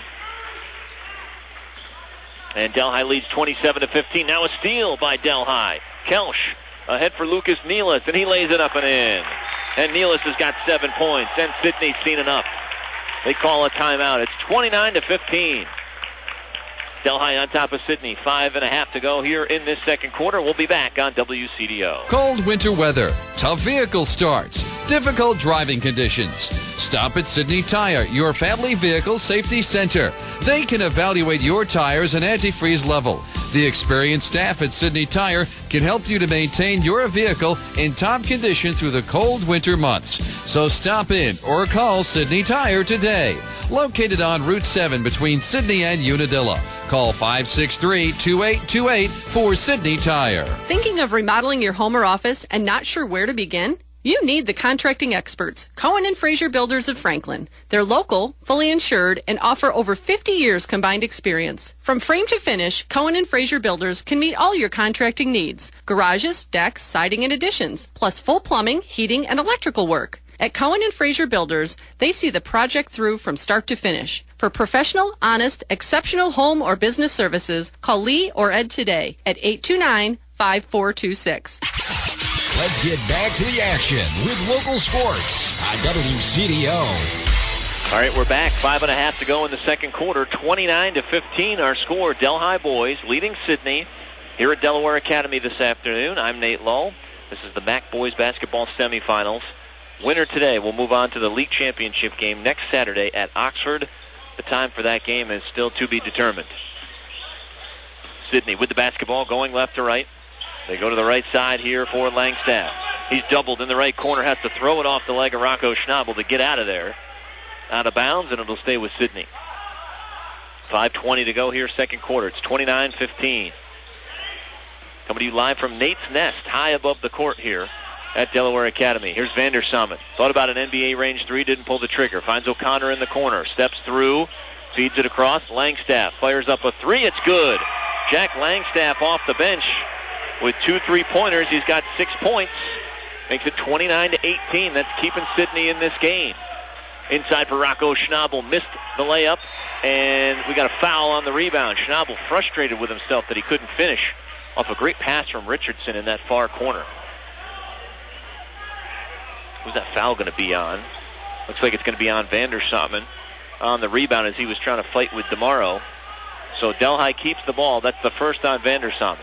And Delhi leads 27-15. Now a steal by Delhi. Kelch Ahead for Lucas Nealis, and he lays it up and in. And Nealis has got 7 points, and Sidney's seen enough. They call a timeout. It's 29-15. Delhi on top of Sidney. 5.5 to go here in this second quarter. We'll be back on WCDO. Cold winter weather, tough vehicle starts, difficult driving conditions. Stop at Sidney Tire, your family vehicle safety center. They can evaluate your tires and antifreeze level. The experienced staff at Sidney Tire can help you to maintain your vehicle in top condition through the cold winter months. So stop in or call Sidney Tire today. Located on Route 7 between Sidney and Unadilla. Call 563-2828 for Sidney Tire. Thinking of remodeling your home or office and not sure where to begin? You need the contracting experts, Cohen and Fraser Builders of Franklin. They're local, fully insured, and offer over 50 years combined experience. From frame to finish, Cohen and Fraser Builders can meet all your contracting needs. Garages, decks, siding, and additions, plus full plumbing, heating, and electrical work. At Cohen and Fraser Builders, they see the project through from start to finish. For professional, honest, exceptional home or business services, call Lee or Ed today at 829-5426. Let's get back to the action with local sports on WCDO. All right, we're back. 5.5 to go in the second quarter. 29-15 our score. Delhi boys leading Sidney here at Delaware Academy this afternoon. I'm Nate Lull. This is the MAC boys basketball semifinals. Winner today will move on to the league championship game next Saturday at Oxford. The time for that game is still to be determined. Sidney with the basketball going left to right. They go to the right side here for Langstaff. He's doubled in the right corner, has to throw it off the leg of Rocco Schnabel to get out of there. Out of bounds, and it'll stay with Sidney. 5:20 to go here, second quarter. It's 29-15. Coming to you live from Nate's Nest, high above the court here at Delaware Academy. Here's Vandersamen. Thought about an NBA range three, didn't pull the trigger. Finds O'Connor in the corner. Steps through, feeds it across. Langstaff fires up a three. It's good. Jack Langstaff off the bench with 2 3-pointers. He's got 6 points. Makes it 29-18. That's keeping Sidney in this game. Inside for Rocco Schnabel. Missed the layup, and we got a foul on the rebound. Schnabel frustrated with himself that he couldn't finish off a great pass from Richardson in that far corner. Who's that foul going to be on? Looks like it's going to be on Vandersamen on the rebound as he was trying to fight with DeMauro. So Delhi keeps the ball. That's the first on Vandersamen.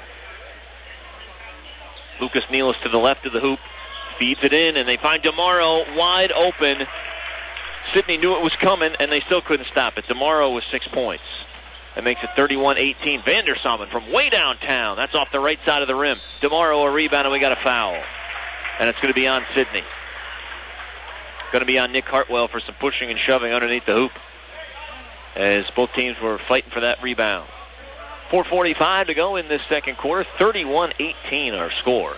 Lucas Nealis to the left of the hoop. Feeds it in, and they find DeMauro wide open. Sidney knew it was coming, and they still couldn't stop it. DeMauro with 6 points. That makes it 31-18. Vandersamen from way downtown. That's off the right side of the rim. DeMauro a rebound, and we got a foul. And it's going to be on Sidney. Going to be on Nick Hartwell for some pushing and shoving underneath the hoop as both teams were fighting for that rebound. 4:45 to go in this second quarter. 31-18 our score.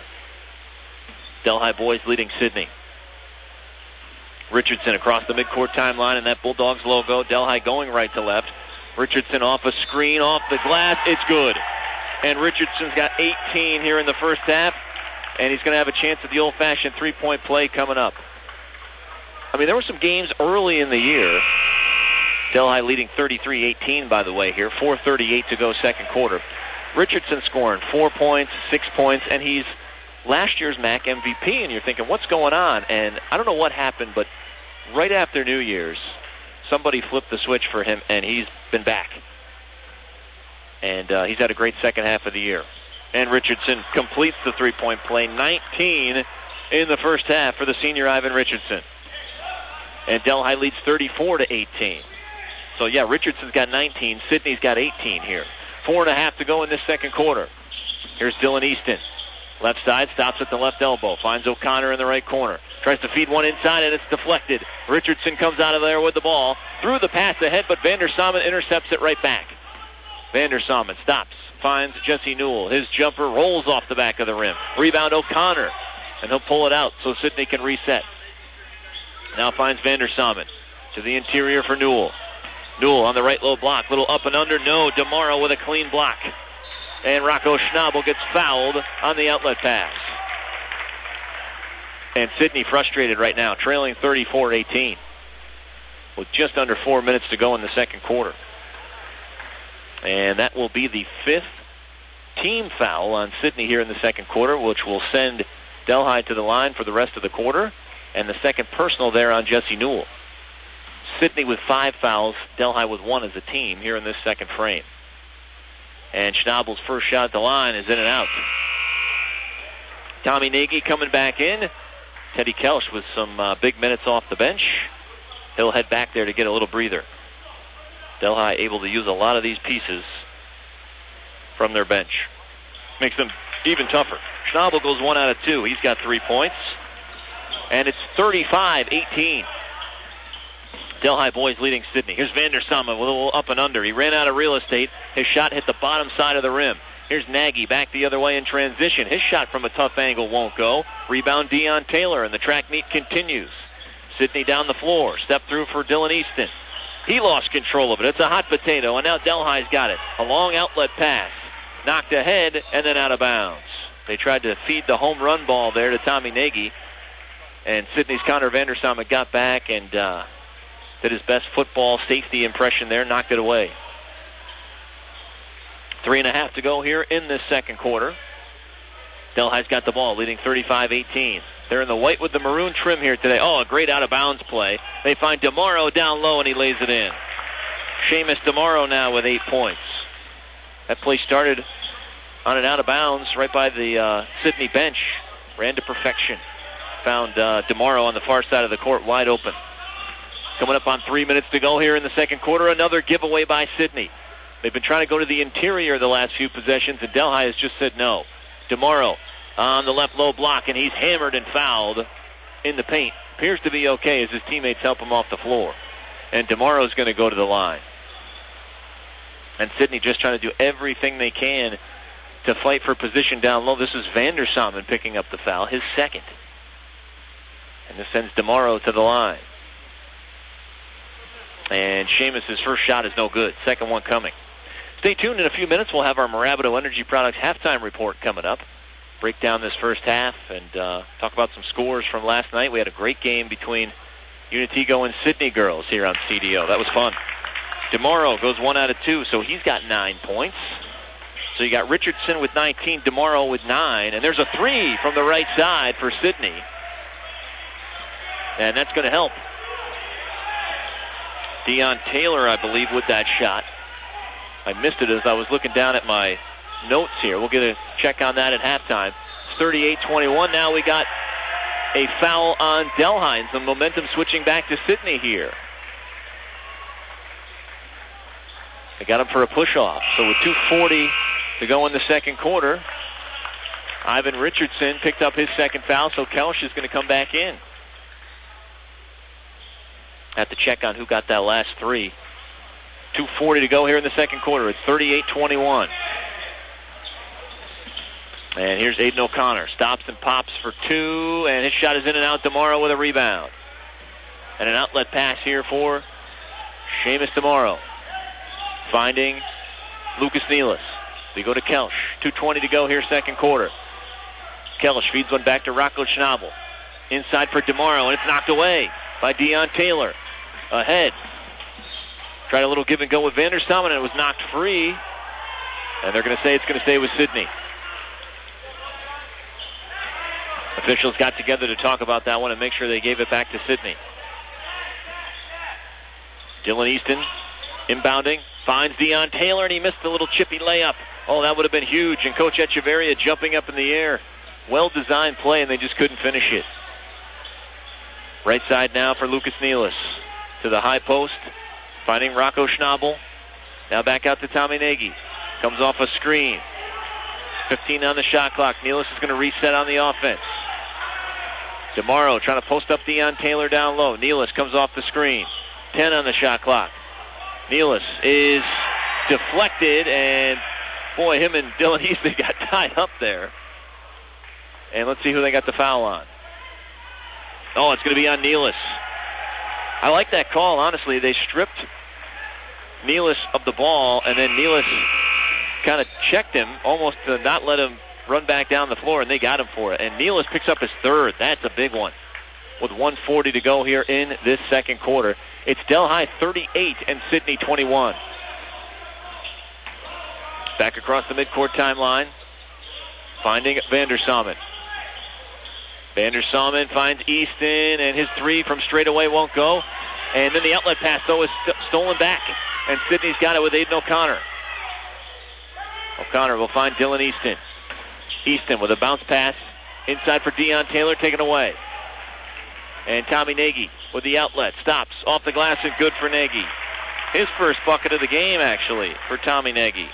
Delhi boys leading Sidney. Richardson across the midcourt timeline and that Bulldogs logo. Delhi going right to left. Richardson off a screen, off the glass. It's good. And Richardson's got 18 here in the first half, and he's going to have a chance at the old-fashioned three-point play coming up. I mean, there were some games early in the year. Delhi leading 33-18, by the way, here. 4:38 to go second quarter. Richardson scoring 4 points, 6 points, and he's last year's MAC MVP, and you're thinking, what's going on? And I don't know what happened, but right after New Year's, somebody flipped the switch for him, and he's been back. And he's had a great second half of the year. And Richardson completes the three-point play. 19 in the first half for the senior Ivan Richardson. And Delhi leads 34-18. So, yeah, Richardson's got 19. Sidney's got 18 here. 4.5 to go in this second quarter. Here's Dylan Easton. Left side, stops at the left elbow. Finds O'Connor in the right corner. Tries to feed one inside, and it's deflected. Richardson comes out of there with the ball. Threw the pass ahead, but Vandersamen intercepts it right back. Vandersamen stops. Finds Jesse Newell. His jumper rolls off the back of the rim. Rebound O'Connor. And he'll pull it out so Sidney can reset. Now finds Vandersamen to the interior for Newell. Newell on the right low block. Little up and under. No. DeMauro with a clean block. And Rocco Schnabel gets fouled on the outlet pass. And Sidney frustrated right now, trailing 34-18 with just under 4 minutes to go in the second quarter. And that will be the fifth team foul on Sidney here in the second quarter, which will send Delhi to the line for the rest of the quarter, and the second personal there on Jesse Newell. Sidney with 5 fouls, Delhi with 1 as a team here in this second frame. And Schnabel's first shot at the line is in and out. Tommy Nagy coming back in. Teddy Kelsch with some big minutes off the bench. He'll head back there to get a little breather. Delhi able to use a lot of these pieces from their bench. Makes them even tougher. Schnabel goes 1 out of 2. He's got 3 points. And it's 35-18. Delhi boys leading Sidney. Here's Vandersama with a little up and under. He ran out of real estate. His shot hit the bottom side of the rim. Here's Nagy back the other way in transition. His shot from a tough angle won't go. Rebound Deion Taylor, and the track meet continues. Sidney down the floor. Step through for Dylan Easton. He lost control of it. It's a hot potato, and now Delhi's got it. A long outlet pass. Knocked ahead and then out of bounds. They tried to feed the home run ball there to Tommy Nagy, and Sidney's Connor Vandersama got back and did his best football safety impression there, knocked it away. 3.5 to go here in this second quarter. Delhi's got the ball, leading 35-18. They're in the white with the maroon trim here today. Oh, a great out-of-bounds play. They find DeMauro down low, and he lays it in. Seamus DeMauro now with 8 points. That play started on an out-of-bounds right by the Sidney bench. Ran to perfection. Found DeMauro on the far side of the court wide open. Coming up on 3 minutes to go here in the second quarter. Another giveaway by Sidney. They've been trying to go to the interior the last few possessions, and Delhi has just said no. DeMauro on the left low block, and he's hammered and fouled in the paint. Appears to be okay as his teammates help him off the floor. And DeMauro's going to go to the line. And Sidney just trying to do everything they can to fight for position down low. This is Vandersama picking up the foul, his second. And this sends DeMauro to the line. And Seamus' first shot is no good. Second one coming. Stay tuned. In a few minutes, we'll have our Marabito Energy Products halftime report coming up. Break down this first half and talk about some scores from last night. We had a great game between Unitigo and Sidney girls here on CDO. That was fun. DeMauro goes 1 out of 2, so he's got 9 points. So you got Richardson with 19, DeMauro with 9, and there's a 3 from the right side for Sidney. And that's going to help. Deion Taylor, I believe, with that shot. I missed it as I was looking down at my notes here. We'll get a check on that at halftime. It's 38-21. Now we got a foul on Delhi, and some momentum switching back to Sidney here. They got him for a push-off. So with 2:40 to go in the second quarter, Ivan Richardson picked up his second foul, so Kelsch is going to come back in. Have to check on who got that last 3. 2:40 to go here in the second quarter. It's 38-21. And here's Aiden O'Connor. Stops and pops for 2, and his shot is in and out. DeMauro with a rebound. And an outlet pass here for Seamus DeMauro. Finding Lucas Nealis. They go to Kelsch. 2:20 to go here, second quarter. Kelsch feeds one back to Rocco Schnabel. Inside for DeMauro, and it's knocked away by Deion Taylor. Ahead. Tried a little give and go with Vandersama, and it was knocked free. And they're going to say it's going to stay with Sidney. Officials got together to talk about that one and make sure they gave it back to Sidney. Dylan Easton inbounding. Finds Deion Taylor, and he missed the little chippy layup. Oh, that would have been huge. And Coach Echeverria jumping up in the air. Well-designed play, and they just couldn't finish it. Right side now for Lucas Nealis. To the high post. Finding Rocco Schnabel. Now back out to Tommy Nagy. Comes off a screen. 15 on the shot clock. Nealis is going to reset on the offense. DeMauro trying to post up Deion Taylor down low. Nealis comes off the screen. 10 on the shot clock. Nealis is deflected, and boy, him and Dylan Easton got tied up there. And let's see who they got the foul on. Oh, it's going to be on Nealis. I like that call, honestly. They stripped Nealis of the ball, and then Nealis kind of checked him, almost to not let him run back down the floor, and they got him for it. And Nealis picks up his third. That's a big one. With 1:40 to go here in this second quarter. It's Delhi 38 and Sidney 21. Back across the midcourt timeline, finding Vandersamen. Vandersamen finds Easton, and his three from straight away won't go. And then the outlet pass, though, is stolen back. And Sydney's got it with Aiden O'Connor. O'Connor will find Dylan Easton. Easton with a bounce pass inside for Deion Taylor, taken away. And Tommy Nagy with the outlet. Stops off the glass and good for Nagy. His first bucket of the game, actually, for Tommy Nagy.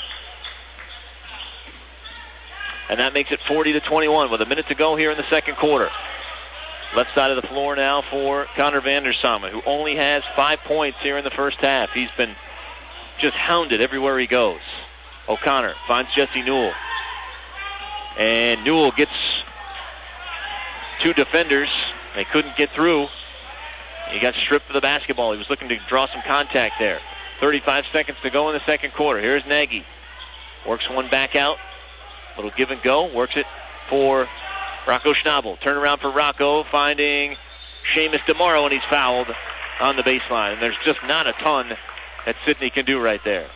And that makes it 40-21 with a minute to go here in the second quarter. Left side of the floor now for Connor Vandersamen, who only has 5 points here in the first half. He's been just hounded everywhere he goes. O'Connor finds Jesse Newell. And Newell gets two defenders. They couldn't get through. He got stripped of the basketball. He was looking to draw some contact there. 35 seconds to go in the second quarter. Here's Nagy. Works one back out. Little give and go. Works it for Rocco Schnabel. Turn around for Rocco, finding Seamus DeMauro, and he's fouled on the baseline. And there's just not a ton that Sydney can do right there.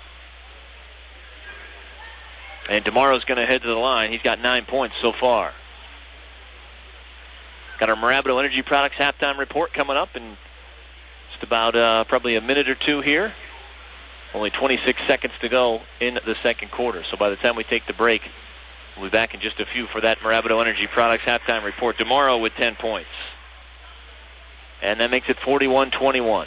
And DeMauro's going to head to the line. He's got 9 points so far. Got our Mirabito Energy Products halftime report coming up in just about probably a minute or two here. Only 26 seconds to go in the second quarter. So by the time we take the break, we'll be back in just a few for that Mirabito Energy Products halftime report. DeMauro with 10 points. And that makes it 41-21.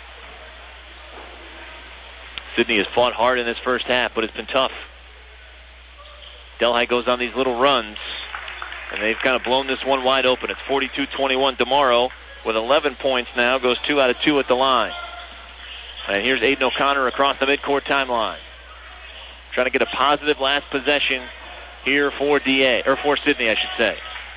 Sydney has fought hard in this first half, but it's been tough. Delhi goes on these little runs, and they've kind of blown this one wide open. It's 42-21. DeMauro with 11 points now, goes 2 out of 2 at the line. And here's Aiden O'Connor across the midcourt timeline. Trying to get a positive last possession here for Sydney, I should say.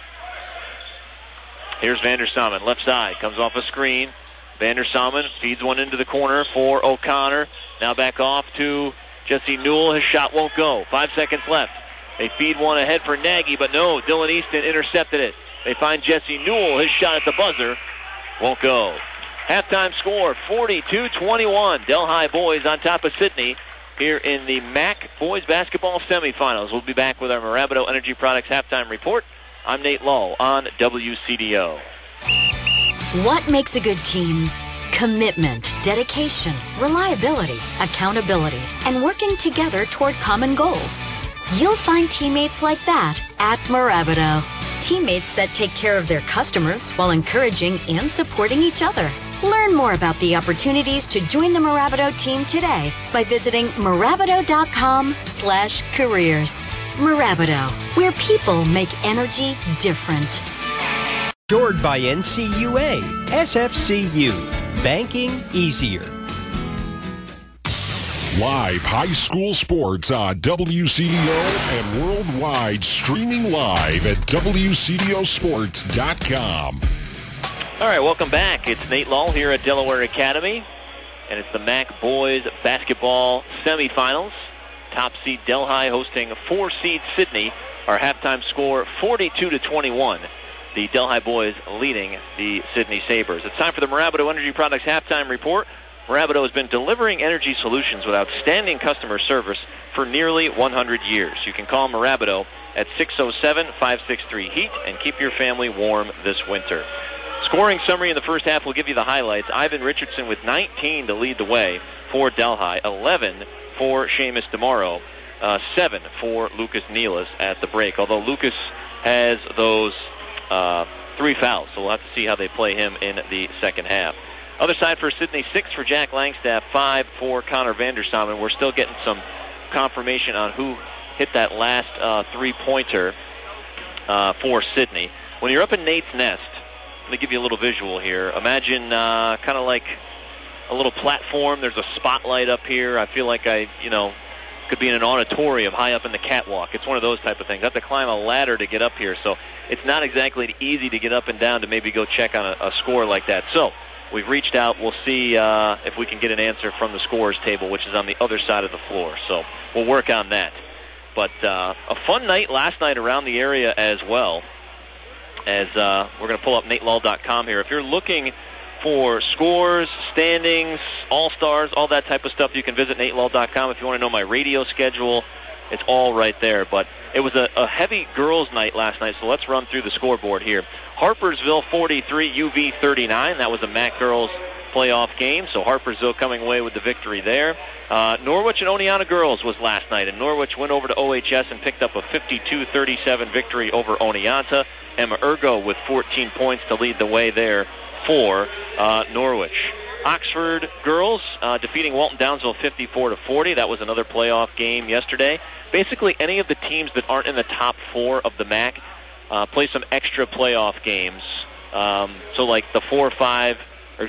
Here's Vandersamen, left side, comes off a screen. Vandersamen feeds one into the corner for O'Connor. Now back off to Jesse Newell. His shot won't go. 5 seconds left. They feed one ahead for Nagy, but no, Dylan Easton intercepted it. They find Jesse Newell. His shot at the buzzer won't go. Halftime score, 42-21. Delhi boys on top of Sydney here in the MAC boys basketball semifinals. We'll be back with our Mirabito Energy Products halftime report. I'm Nate Lull on WCDO. What makes a good team? Commitment, dedication, reliability, accountability, and working together toward common goals. You'll find teammates like that at Mirabito. Teammates that take care of their customers while encouraging and supporting each other. Learn more about the opportunities to join the Mirabito team today by visiting Mirabito.com/careers. Mirabito, where people make energy different. Assured by NCUA, SFCU, banking easier. Live high school sports on WCDO and worldwide, streaming live at WCDOsports.com. All right, welcome back. It's Nate Lull here at Delaware Academy, and it's the MAC boys basketball semifinals. Top seed Delhi hosting 4 seed Sydney. Our halftime score 42-21. The Delhi boys leading the Sydney Sabres. It's time for the Mirabito Energy Products halftime report. Mirabito has been delivering energy solutions with outstanding customer service for nearly 100 years. You can call Mirabito at 607-563-HEAT and keep your family warm this winter. Scoring summary in the first half will give you the highlights. Ivan Richardson with 19 to lead the way for Delhi, 11 for Seamus DeMauro, 7 for Lucas Nealis at the break, although Lucas has those 3 fouls, so we'll have to see how they play him in the second half. Other side for Sydney, 6 for Jack Langstaff, 5 for Connor Vandersamen. We're still getting some confirmation on who hit that last 3-pointer for Sydney. When you're up in Nate's Nest, let me give you a little visual here. Imagine kind of like a little platform. There's a spotlight up here. I feel like I could be in an auditorium high up in the catwalk. It's one of those type of things. I have to climb a ladder to get up here, so it's not exactly easy to get up and down to maybe go check on a score like that. So we've reached out. We'll see if we can get an answer from the scorers table, which is on the other side of the floor. So we'll work on that. But a fun night last night around the area as well, as we're going to pull up NateLull.com here. If you're looking for scores, standings, All-Stars, all that type of stuff. You can visit NateLull.com if you want to know my radio schedule. It's all right there. But it was a heavy girls' night last night, so let's run through the scoreboard here. Harpersville 43, UV 39. That was a MAC girls playoff game, so Harpersville coming away with the victory there. Norwich and Oneonta girls was last night, and Norwich went over to OHS and picked up a 52-37 victory over Oneonta. Emma Ergo with 14 points to lead the way there for Norwich. Oxford girls defeating Walton Downsville 54-40. That was another playoff game yesterday. Basically, any of the teams that aren't in the top 4 of the MAC play some extra playoff games. So like the 5,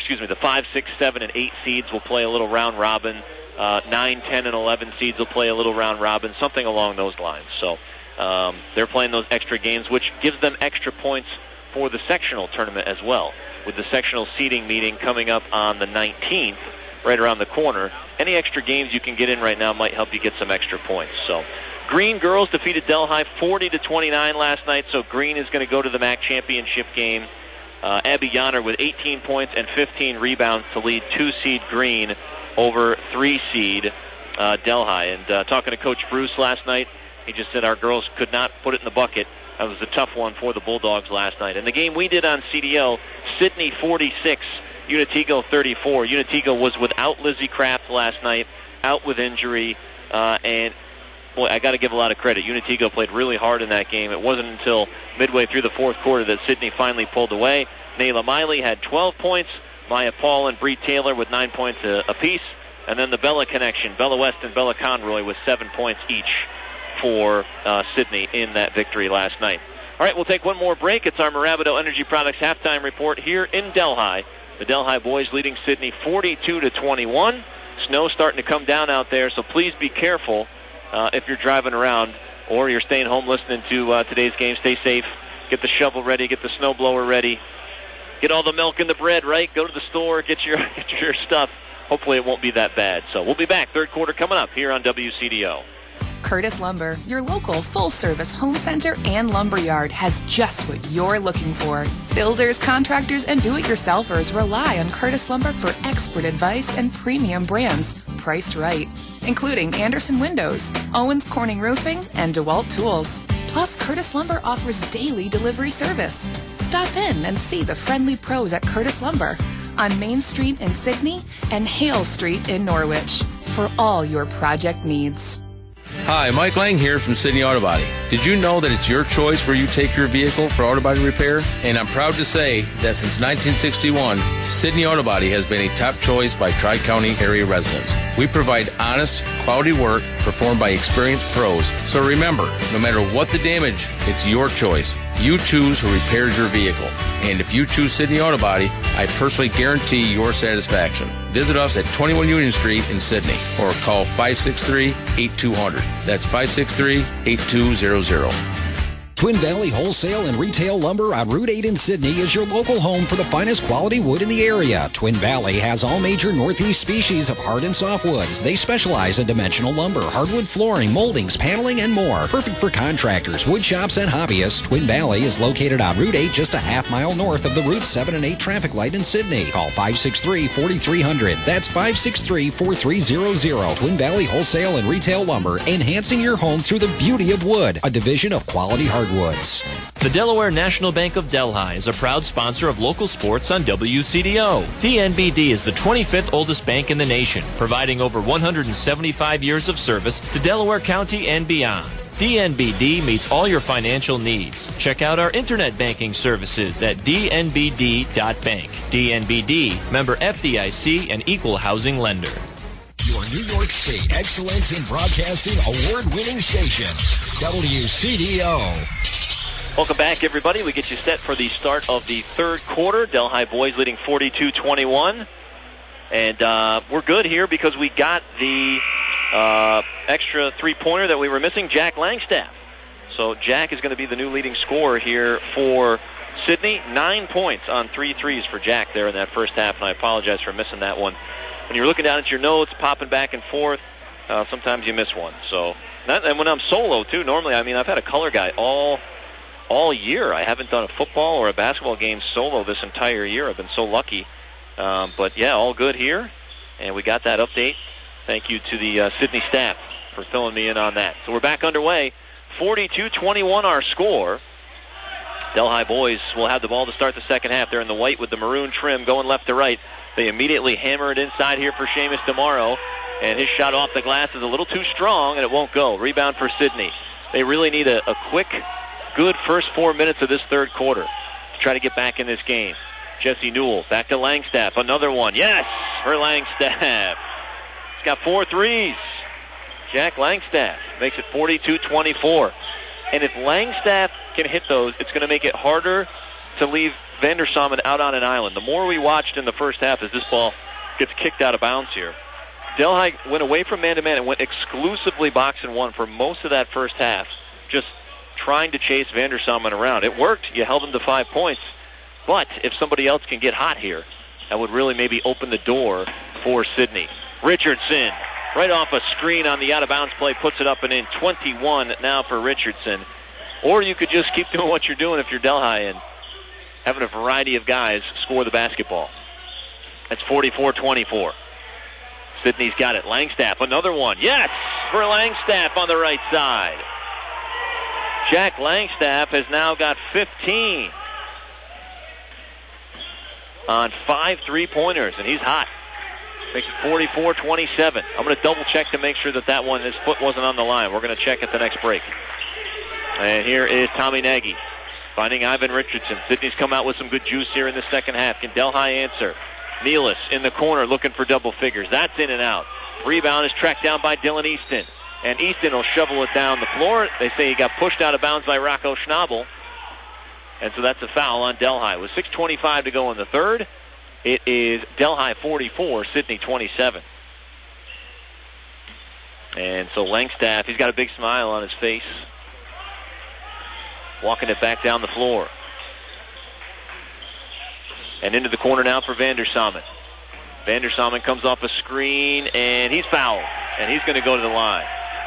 6, 7, and 8 seeds will play a little round robin. 9, 10, and 11 seeds will play a little round robin, something along those lines. So they're playing those extra games, which gives them extra points for the sectional tournament as well, with the sectional seeding meeting coming up on the 19th, right around the corner. Any extra games you can get in right now might help you get some extra points. So Green girls defeated Delhi 40-29 last night, so Green is going to go to the MAC championship game. Abby Yonner with 18 points and 15 rebounds to lead 2-seed Green over 3-seed Delhi. And talking to Coach Bruce last night, he just said our girls could not put it in the bucket. That was a tough one for the Bulldogs last night. And the game we did on CDO, Sydney 46, Unitego 34. Unitego was without Lizzie Kraft last night, out with injury. And, boy, I got to give a lot of credit. Unitego played really hard in that game. It wasn't until midway through the fourth quarter that Sydney finally pulled away. Nayla Miley had 12 points. Maya Paul and Bree Taylor with 9 points apiece. And then the Bella connection, Bella West and Bella Conroy with 7 points each for Sydney in that victory last night. All right, we'll take one more break. It's our Maravido Energy Products halftime report here in Delhi. The Delhi boys leading Sydney 42-21. Snow starting to come down out there, so please be careful if you're driving around or you're staying home listening to today's game. Stay safe. Get the shovel ready. Get the snowblower ready. Get all the milk and the bread, right? Go to the store. Get your stuff. Hopefully it won't be that bad. So we'll be back. Third quarter coming up here on WCDO. Curtis Lumber, your local full-service home center and lumber yard, has just what you're looking for. Builders, contractors, and do-it-yourselfers rely on Curtis Lumber for expert advice and premium brands priced right, including Anderson Windows, Owens Corning Roofing, and DeWalt Tools. Plus, Curtis Lumber offers daily delivery service. Stop in and see the friendly pros at Curtis Lumber on Main Street in Sydney and Hale Street in Norwich for all your project needs. Hi, Mike Lang here from Sydney Auto Body. Did you know that it's your choice where you take your vehicle for auto body repair? And I'm proud to say that since 1961, Sydney Auto Body has been a top choice by Tri-County area residents. We provide honest, quality work performed by experienced pros. So remember, no matter what the damage, it's your choice. You choose who repairs your vehicle. And if you choose Sydney Auto Body, I personally guarantee your satisfaction. Visit us at 21 Union Street in Sydney or call 563-8200. That's 563-8200. Twin Valley Wholesale and Retail Lumber on Route 8 in Sydney is your local home for the finest quality wood in the area. Twin Valley has all major Northeast species of hard and softwoods. They specialize in dimensional lumber, hardwood flooring, moldings, paneling, and more. Perfect for contractors, wood shops, and hobbyists. Twin Valley is located on Route 8, just a half mile north of the Route 7 and 8 traffic light in Sydney. Call 563-4300. That's 563-4300. Twin Valley Wholesale and Retail Lumber, enhancing your home through the beauty of wood. A division of Quality Hardwoods. The Delaware National Bank of Delhi is a proud sponsor of local sports on WCDO. DNBD is the 25th oldest bank in the nation, providing over 175 years of service to Delaware County and beyond. DNBD meets all your financial needs. Check out our internet banking services at dnbd.bank. DNBD, member FDIC, and equal housing lender. Your New York State Excellence in Broadcasting award-winning station, WCDO. Welcome back, everybody. We get you set for the start of the third quarter. Delhi boys leading 42-21. And we're good here because we got the extra three-pointer that we were missing, Jack Langstaff. So Jack is going to be the new leading scorer here for Sydney. 9 points on 3 threes for Jack there in that first half, and I apologize for missing that one. When you're looking down at your notes, popping back and forth, sometimes you miss one. So, and when I'm solo, too, normally, I mean, I've had a color guy all year. I haven't done a football or a basketball game solo this entire year. I've been so lucky. But, yeah, all good here. And we got that update. Thank you to the Sidney staff for filling me in on that. So we're back underway. 42-21 our score. Delhi boys will have the ball to start the second half. They're in the white with the maroon trim going left to right. They immediately hammer it inside here for Seamus DeMauro. And his shot off the glass is a little too strong, and it won't go. Rebound for Sidney. They really need a quick, good first 4 minutes of this third quarter to try to get back in this game. Jesse Newell back to Langstaff. Another one. Yes, for Langstaff. He's got 4 threes. Jack Langstaff makes it 42-24. And if Langstaff can hit those, it's going to make it harder to leave Vandersamen out on an island. The more we watched in the first half as this ball gets kicked out of bounds here, Delhi went away from man-to-man and went exclusively box and one for most of that first half, just trying to chase Vandersamen around. It worked. You held him to 5 points. But if somebody else can get hot here, that would really maybe open the door for Sidney. Richardson, right off a screen on the out-of-bounds play, puts it up and in. 21 now for Richardson. Or you could just keep doing what you're doing if you're Delhi and having a variety of guys score the basketball. That's 44-24. Sidney's got it. Langstaff, another one. Yes, for Langstaff on the right side. Jack Langstaff has now got 15 on 5 3-pointers, and he's hot. Makes it 44-27. I'm going to double check to make sure that one, his foot wasn't on the line. We're going to check at the next break. And here is Tommy Nagy finding Ivan Richardson. Sidney's come out with some good juice here in the second half. Can Delhi answer? Nealis in the corner looking for double figures. That's in and out. Rebound is tracked down by Dylan Easton. And Easton will shovel it down the floor. They say he got pushed out of bounds by Rocco Schnabel. And so that's a foul on Delhi. With 6:25 to go in the third, it is Delhi 44, Sidney 27. And so Langstaff, he's got a big smile on his face. Walking it back down the floor. And into the corner now for Vandersamen. Vandersamen comes off a screen, and he's fouled. And he's going to go to the line.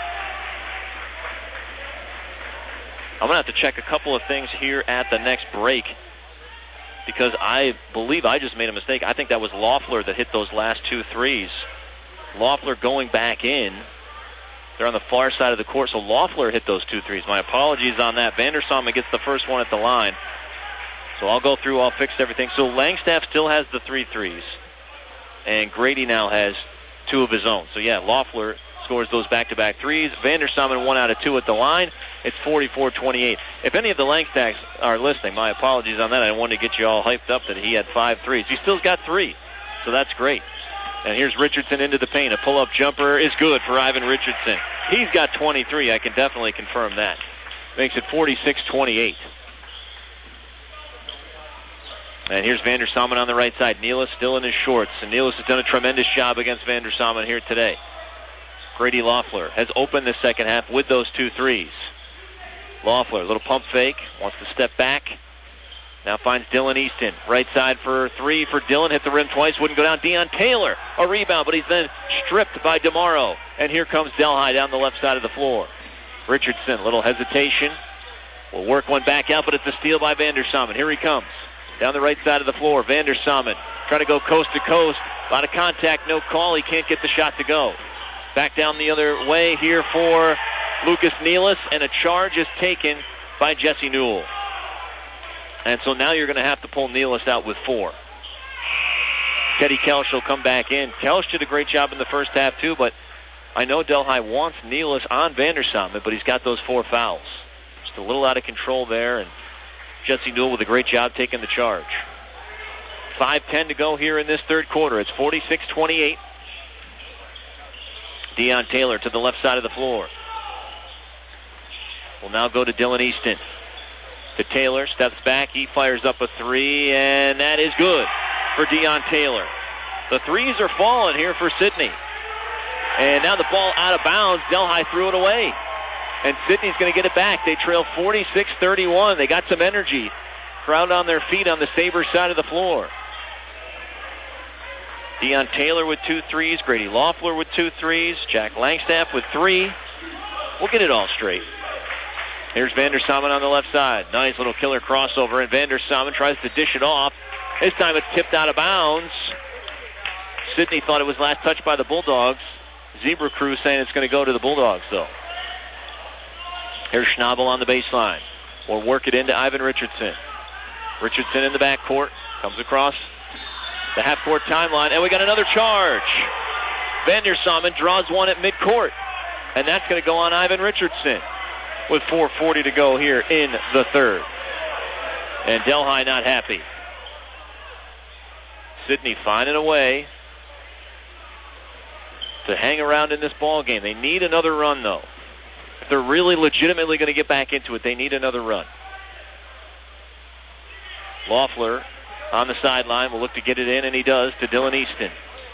I'm going to have to check a couple of things here at the next break, because I believe I just made a mistake. I think that was Loeffler that hit those last 2 threes. Loeffler going back in. They're on the far side of the court, so Loeffler hit those 2 threes. My apologies on that. Vandersamen gets the first one at the line. So I'll go through, I'll fix everything. So Langstaff still has the 3 threes. And Grady now has 2 of his own. So yeah, Loeffler scores those back-to-back threes. Vandersamen 1 out of 2 at the line. It's 44-28. If any of the Langstaffs are listening, my apologies on that. I wanted to get you all hyped up that he had 5 threes. He still's got 3, so that's great. And here's Richardson into the paint. A pull-up jumper is good for Ivan Richardson. He's got 23. I can definitely confirm that. Makes it 46-28. And here's Vandersamen on the right side. Nealis still in his shorts. And Nealis has done a tremendous job against Vandersamen here today. Grady Loeffler has opened the second half with those 2 threes. Loeffler, little pump fake, wants to step back. Now finds Dylan Easton. Right side for 3 for Dylan. Hit the rim twice, wouldn't go down. Deion Taylor, a rebound, but he's then stripped by DeMauro. And here comes Delhi down the left side of the floor. Richardson, little hesitation. Will work one back out, but it's a steal by Vandersamen. Here he comes. Down the right side of the floor, Vandersamen trying to go coast to coast. A lot of contact, no call. He can't get the shot to go. Back down the other way here for Lucas Nealis, and a charge is taken by Jesse Newell. And so now you're going to have to pull Nealis out with 4. Teddy Kelsch will come back in. Kelsch did a great job in the first half too, but I know Delhi wants Nealis on Vandersamen, but he's got those 4 fouls. Just a little out of control there, and Jesse Newell with a great job taking the charge. 5:10 to go here in this third quarter. It's 46-28. Deion Taylor to the left side of the floor. Will now go to Dylan Easton. To Taylor, steps back, he fires up a 3, and that is good for Deion Taylor. The threes are falling here for Sidney. And now the ball out of bounds. Delhi threw it away. And Sidney's going to get it back. They trail 46-31. They got some energy. Crowd on their feet on the Sabres side of the floor. Deion Taylor with 2 threes. Grady Loeffler with 2 threes. Jack Langstaff with 3. We'll get it all straight. Here's Vandersamen on the left side. Nice little killer crossover, and Vandersamen tries to dish it off. This time it's tipped out of bounds. Sidney thought it was last touched by the Bulldogs. Zebra Crew saying it's going to go to the Bulldogs, though. Here's Schnabel on the baseline. Or work it into Ivan Richardson. Richardson in the backcourt. Comes across the half-court timeline. And we got another charge. Vandersamen draws one at midcourt. And that's going to go on Ivan Richardson with 4:40 to go here in the third. And Delhi not happy. Sidney finding a way to hang around in this ball game. They need another run, though. If they're really legitimately going to get back into it, they need another run. Loeffler on the sideline will look to get it in, and he does, to Dylan Easton.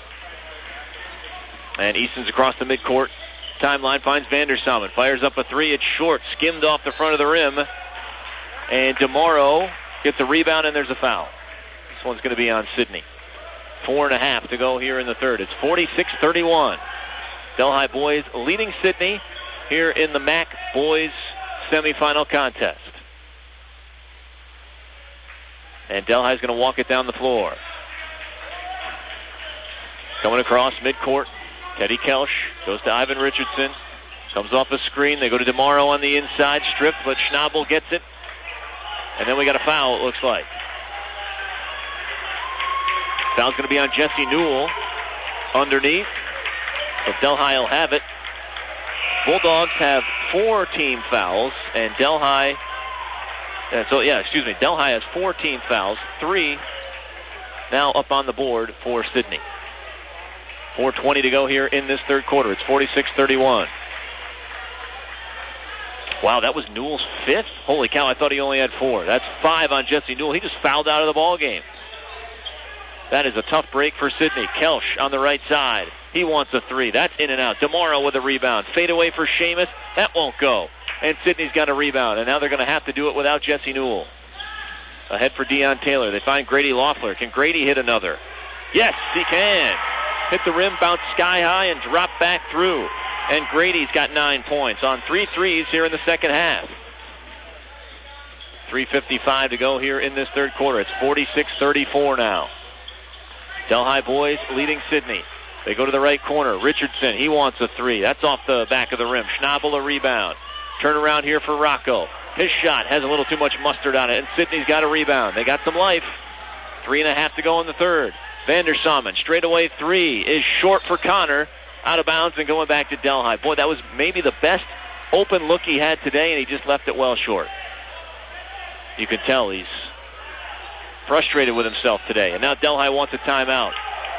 And Easton's across the midcourt timeline, finds Vandersamen, fires up a three. It's short, skimmed off the front of the rim. And DeMauro gets a rebound, and there's a foul. This one's going to be on Sidney. 4.5 to go here in the third. It's 46-31. Delhi boys leading Sidney here in the MAC boys semifinal contest. And Delhi's going to walk it down the floor. Coming across midcourt, Teddy Kelsch goes to Ivan Richardson. Comes off a screen. They go to DeMauro on the inside. Stripped, but Schnabel gets it. And then we got a foul, it looks like. Foul's going to be on Jesse Newell underneath. But Delhi will have it. Bulldogs have 4 team fouls, and Delhi has 4 team fouls, 3 now up on the board for Sidney. 4:20 to go here in this third quarter. It's 46-31. Wow, that was Newell's 5th? Holy cow, I thought he only had 4. That's 5 on Jesse Newell. He just fouled out of the ball game. That is a tough break for Sidney. Kelsch on the right side. He wants a 3. That's in and out. DeMauro with a rebound. Fade away for Seamus. That won't go. And Sidney's got a rebound. And now they're going to have to do it without Jesse Newell. Ahead for Deion Taylor. They find Grady Loeffler. Can Grady hit another? Yes, he can. Hit the rim, bounce sky high, and drop back through. And Grady's got 9 points on 3 threes here in the second half. 3:55 to go here in this third quarter. It's 46-34 now. Delhi boys leading Sidney. They go to the right corner. Richardson, he wants a 3. That's off the back of the rim. Schnabel a rebound. Turn around here for Rocco. His shot has a little too much mustard on it, and Sidney's got a rebound. They got some life. 3.5 to go in the third. Vandersamen, straightaway 3 is short for Connor. Out of bounds and going back to Delhi. Boy, that was maybe the best open look he had today, and he just left it well short. You can tell he's frustrated with himself today. And now Delhi wants a timeout.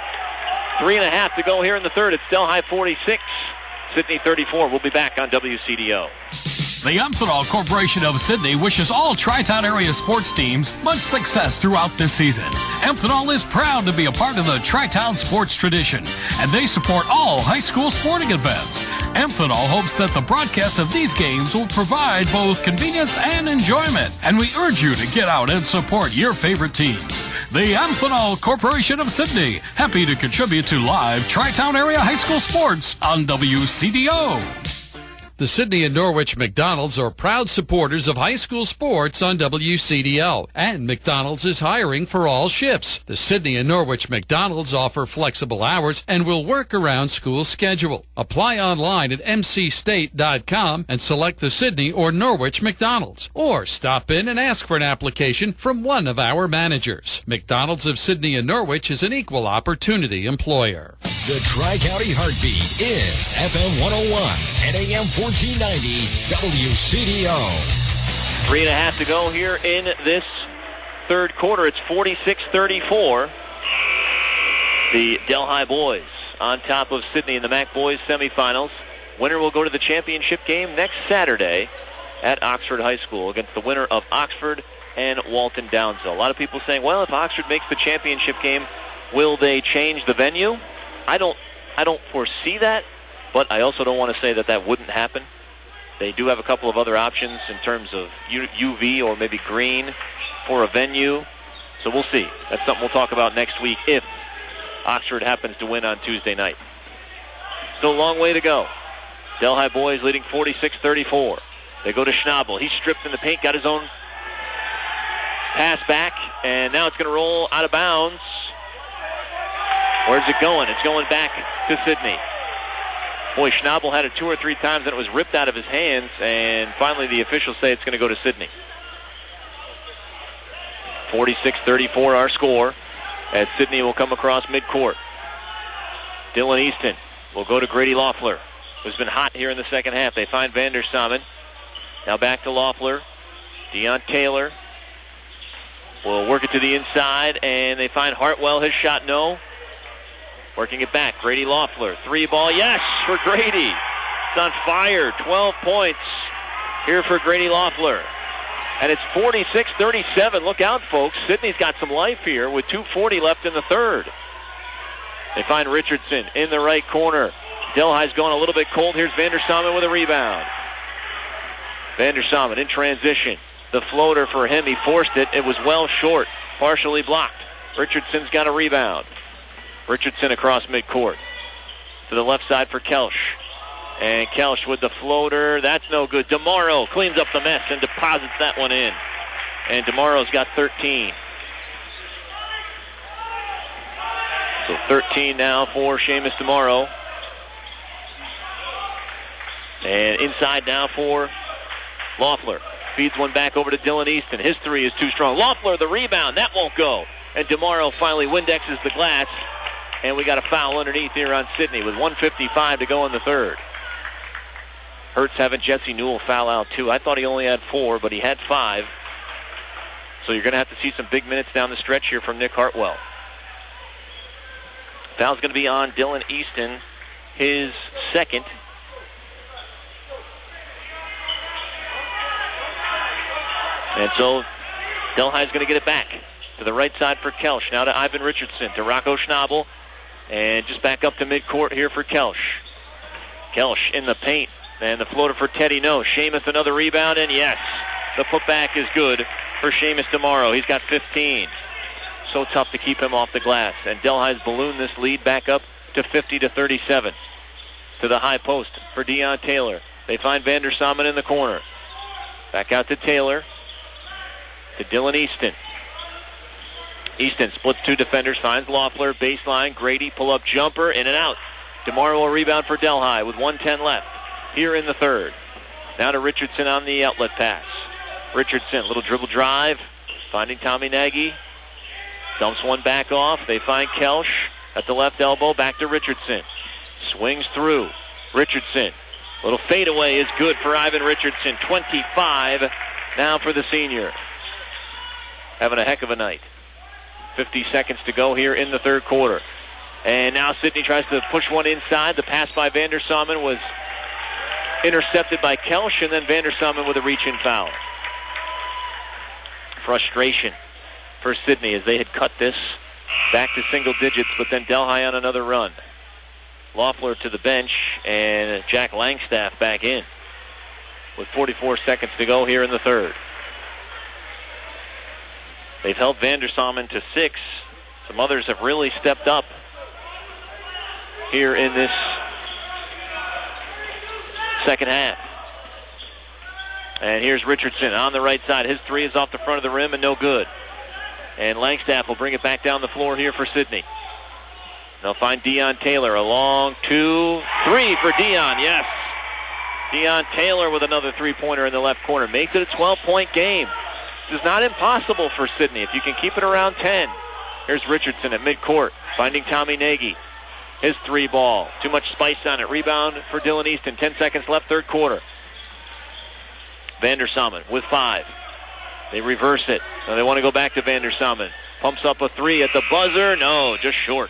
3.5 to go here in the third. It's Delhi 46, Sidney 34. We'll be back on WCDO. The Amphenol Corporation of Sidney wishes all Tri-Town area sports teams much success throughout this season. Amphenol is proud to be a part of the Tri-Town sports tradition, and they support all high school sporting events. Amphenol hopes that the broadcast of these games will provide both convenience and enjoyment, and we urge you to get out and support your favorite teams. The Amphenol Corporation of Sidney, happy to contribute to live Tri-Town area high school sports on WCDO. The Sidney and Norwich McDonald's are proud supporters of high school sports on WCDL, and McDonald's is hiring for all shifts. The Sidney and Norwich McDonald's offer flexible hours and will work around school schedule. Apply online at mcstate.com and select the Sidney or Norwich McDonald's, or stop in and ask for an application from one of our managers. McDonald's of Sidney and Norwich is an equal opportunity employer. The Tri-County Heartbeat is FM 101 and AM 1490 WCDO. 3.5 to go here in this third quarter. It's 46-34. The Delhi boys on top of Sidney in the MAC boys semifinals. Winner will go to the championship game next Saturday at Oxford High School against the winner of Oxford and Walton Downsville. A lot of people saying, well, if Oxford makes the championship game, will they change the venue? I don't foresee that, but I also don't want to say that that wouldn't happen. They do have a couple of other options in terms of UV or maybe green for a venue. So we'll see. That's something we'll talk about next week if Oxford happens to win on Tuesday night. Still a long way to go. Delhi boys leading 46-34. They go to Schnabel. He's stripped in the paint, got his own pass back, and now it's going to roll out of bounds. Where's it going? It's going back to Sidney. Boy, Schnabel had it 2 or 3 times, and it was ripped out of his hands, and finally the officials say it's going to go to Sidney. 46-34 our score, as Sidney will come across midcourt. Dylan Easton will go to Grady Loeffler, who's been hot here in the second half. They find Vander Samen. Now back to Loeffler. Deion Taylor will work it to the inside, and they find Hartwell. His shot, no. Working it back. Grady Loeffler. 3-ball, yes, for Grady. It's on fire. 12 points here for Grady Loeffler. And it's 46-37. Look out, folks. Sidney's got some life here with 2:40 left in the third. They find Richardson in the right corner. Delhi's going a little bit cold. Here's Vander Samen with a rebound. Vander Samen in transition. The floater for him. He forced it. It was well short. Partially blocked. Richardson's got a rebound. Richardson across midcourt. To the left side for Kelsch. And Kelsch with the floater. That's no good. DeMauro cleans up the mess and deposits that one in. And DeMauro's got 13. So 13 now for Seamus DeMauro. And inside now for Loeffler. Feeds one back over to Dylan Easton. His three is too strong. Loeffler, the rebound. That won't go. And DeMauro finally Windexes the glass. And we got a foul underneath here on Sidney with 1:55 to go in the third. Hurts having Jesse Newell foul out too. I thought he only had 4, but he had 5. So you're going to have to see some big minutes down the stretch here from Nick Hartwell. Foul's going to be on Dylan Easton, his second. And so Delhi's going to get it back to the right side for Kelsch. Now to Ivan Richardson, to Rocco Schnabel. And just back up to midcourt here for Kelsch. Kelsch in the paint. And the floater for Teddy, no. Seamus another rebound, and yes, the putback is good for Seamus DeMauro. He's got 15. So tough to keep him off the glass. And Delhi's ballooned this lead back up to 50-37. To the high post for Deion Taylor. They find Vander Samen in the corner. Back out to Taylor. To Dylan Easton. Easton splits 2 defenders, finds Loeffler, baseline, Grady, pull-up jumper, in and out. DeMauro will rebound for Delhi with 1:10 left here in the third. Now to Richardson on the outlet pass. Richardson, little dribble drive, finding Tommy Nagy. Dumps one back off. They find Kelsch at the left elbow, back to Richardson. Swings through. Richardson, little fadeaway is good for Ivan Richardson. 25 now for the senior. Having a heck of a night. 50 seconds to go here in the third quarter. And now Sidney tries to push one inside. The pass by Vander Samen was intercepted by Kelsch, and then Vander Samen with a reach-in foul. Frustration for Sidney as they had cut this back to single digits, but then Delhi on another run. Loeffler to the bench, and Jack Langstaff back in with 44 seconds to go here in the third. They've held Vander Samen to 6. Some others have really stepped up here in this second half. And here's Richardson on the right side. His three is off the front of the rim and no good. And Langstaff will bring it back down the floor here for Sidney. They'll find Deion Taylor. A long 2-3 for Deion. Yes. Deion Taylor with another three-pointer in the left corner. Makes it a 12-point game. This is not impossible for Sidney if you can keep it around 10. Here's Richardson at midcourt, finding Tommy Nagy. His 3-ball. Too much spice on it. Rebound for Dylan Easton. 10 seconds left, third quarter. Vander Samen with 5. They reverse it. Now they want to go back to Vander Samen. Pumps up a 3 at the buzzer. No, just short.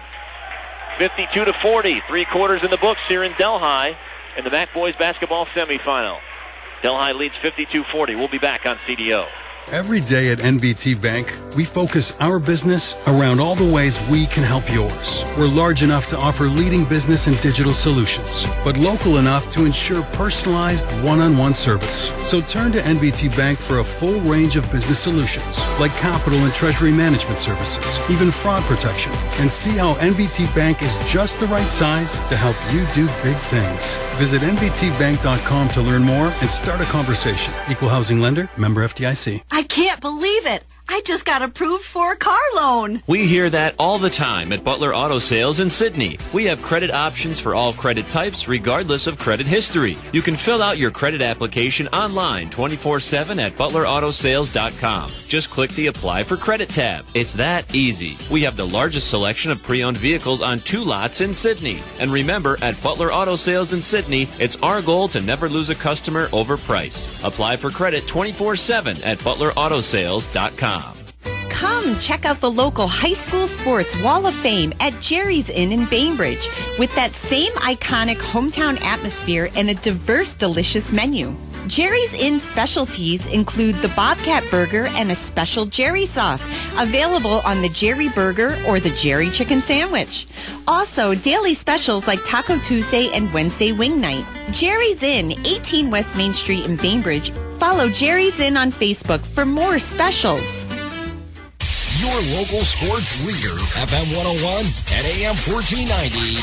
52-40. 3 quarters in the books here in Delhi in the MAC Boys basketball semifinal. Delhi leads 52-40. We'll be back on CDO. Every day at NBT Bank, we focus our business around all the ways we can help yours. We're large enough to offer leading business and digital solutions, but local enough to ensure personalized one-on-one service. So turn to NBT Bank for a full range of business solutions, like capital and treasury management services, even fraud protection, and see how NBT Bank is just the right size to help you do big things. Visit nbtbank.com to learn more and start a conversation. Equal housing lender, member FDIC. I can't believe it. I just got approved for a car loan. We hear that all the time at Butler Auto Sales in Sydney. We have credit options for all credit types, regardless of credit history. You can fill out your credit application online 24/7 at butlerAutosales.com. Just click the Apply for Credit tab. It's that easy. We have the largest selection of pre-owned vehicles on 2 lots in Sydney. And remember, at Butler Auto Sales in Sydney, it's our goal to never lose a customer over price. Apply for credit 24/7 at butlerAutosales.com. Come check out the local high school sports Wall of Fame at Jerry's Inn in Bainbridge with that same iconic hometown atmosphere and a diverse, delicious menu. Jerry's Inn specialties include the Bobcat Burger and a special Jerry sauce, available on the Jerry Burger or the Jerry Chicken Sandwich. Also, daily specials like Taco Tuesday and Wednesday Wing Night. Jerry's Inn, 18 West Main Street in Bainbridge. Follow Jerry's Inn on Facebook for more specials. Your local sports leader, FM 101 and AM 1490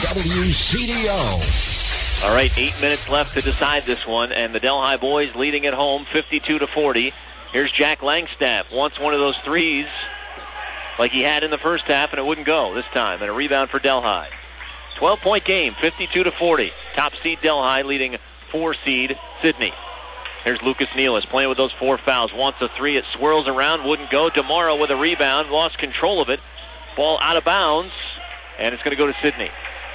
WCDO. All right, 8 minutes left to decide this one, and the Delhi boys leading at home 52-40. Here's Jack Langstaff. Wants one of those threes like he had in the first half, and it wouldn't go this time. And a rebound for Delhi. 12-point game, 52-40. Top seed Delhi leading 4 seed Sydney. Here's Lucas Nealis playing with those 4 fouls. Wants a three. It swirls around. Wouldn't go. DeMauro with a rebound. Lost control of it. Ball out of bounds. And it's going to go to Sydney.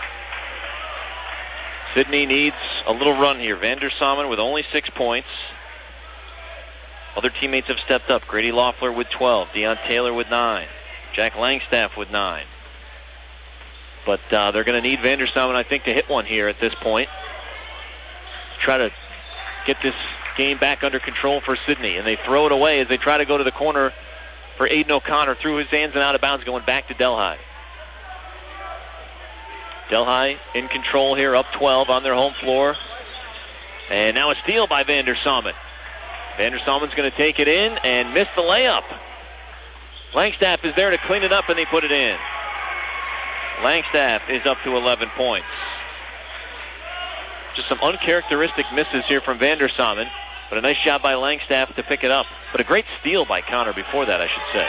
Sydney needs a little run here. Van der Samen with only 6 points. Other teammates have stepped up. Grady Loeffler with 12. Deion Taylor with 9. Jack Langstaff with 9. But they're going to need Van der Samen, I think, to hit one here at this point. Try to get this game back under control for Sydney. And they throw it away as they try to go to the corner for Aiden O'Connor. Through his hands and out of bounds, going back to Delhi. Delhi in control here, up 12 on their home floor. And now a steal by Van der Samen. Van der Samen's going to take it in and miss the layup. Langstaff is there to clean it up, and they put it in. Langstaff is up to 11 points. Just some uncharacteristic misses here from Van der Samen, but a nice job by Langstaff to pick it up. But a great steal by Connor before that, I should say.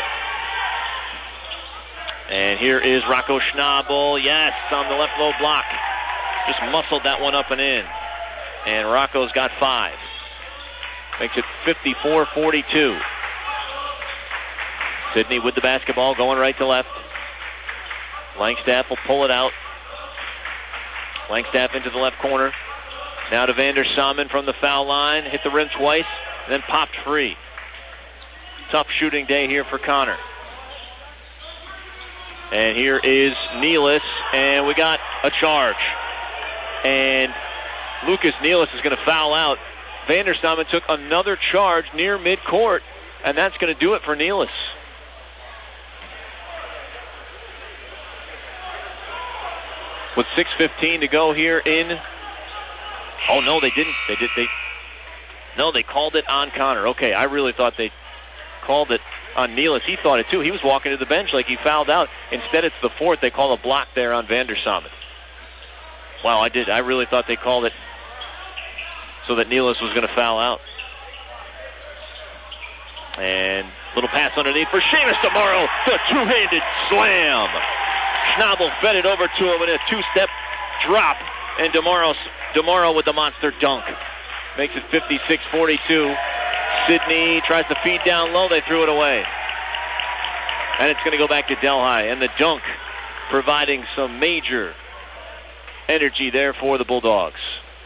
And here is Rocco Schnabel. Yes, on the left low block. Just muscled that one up and in. And Rocco's got 5. Makes it 54-42. Sydney with the basketball, going right to left. Langstaff will pull it out. Langstaff into the left corner. Now to Van der Samen from the foul line. Hit the rim twice, and then popped free. Tough shooting day here for Connor. And here is Nealis, and we got a charge. And Lucas Nealis is going to foul out. Van der Samen took another charge near midcourt, and that's going to do it for Nealis. With 6:15 to go here in... Oh, no, they didn't. They called it on Connor. Okay, I really thought they called it on Nealis. He thought it, too. He was walking to the bench like he fouled out. Instead, it's the fourth. They call a block there on Van der Samen. Wow, I really thought they called it so that Nealis was going to foul out. And little pass underneath for Seamus DeMauro. The two-handed slam. Schnabel fed it over to him in a two-step drop. And DeMauro with the monster dunk. Makes it 56-42. Sydney tries to feed down low. They threw it away. And it's going to go back to Delhi. And the dunk providing some major energy there for the Bulldogs.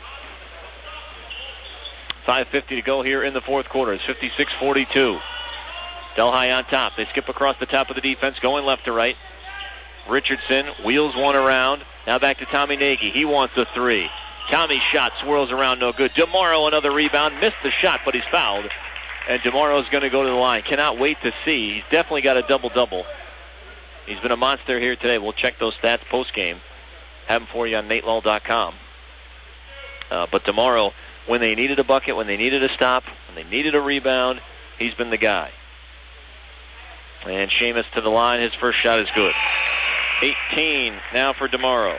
5:50 to go here in the fourth quarter. It's 56-42. Delhi on top. They skip across the top of the defense, going left to right. Richardson wheels one around. Now back to Tommy Nagy. He wants a three. Tommy's shot swirls around, no good. DeMauro another rebound. Missed the shot, but he's fouled. And DeMauro's going to go to the line. Cannot wait to see. He's definitely got a double-double. He's been a monster here today. We'll check those stats post-game. Have them for you on NateLull.com. But DeMauro, when they needed a bucket, when they needed a stop, when they needed a rebound, he's been the guy. And Seamus to the line. His first shot is good. 18 now for DeMauro.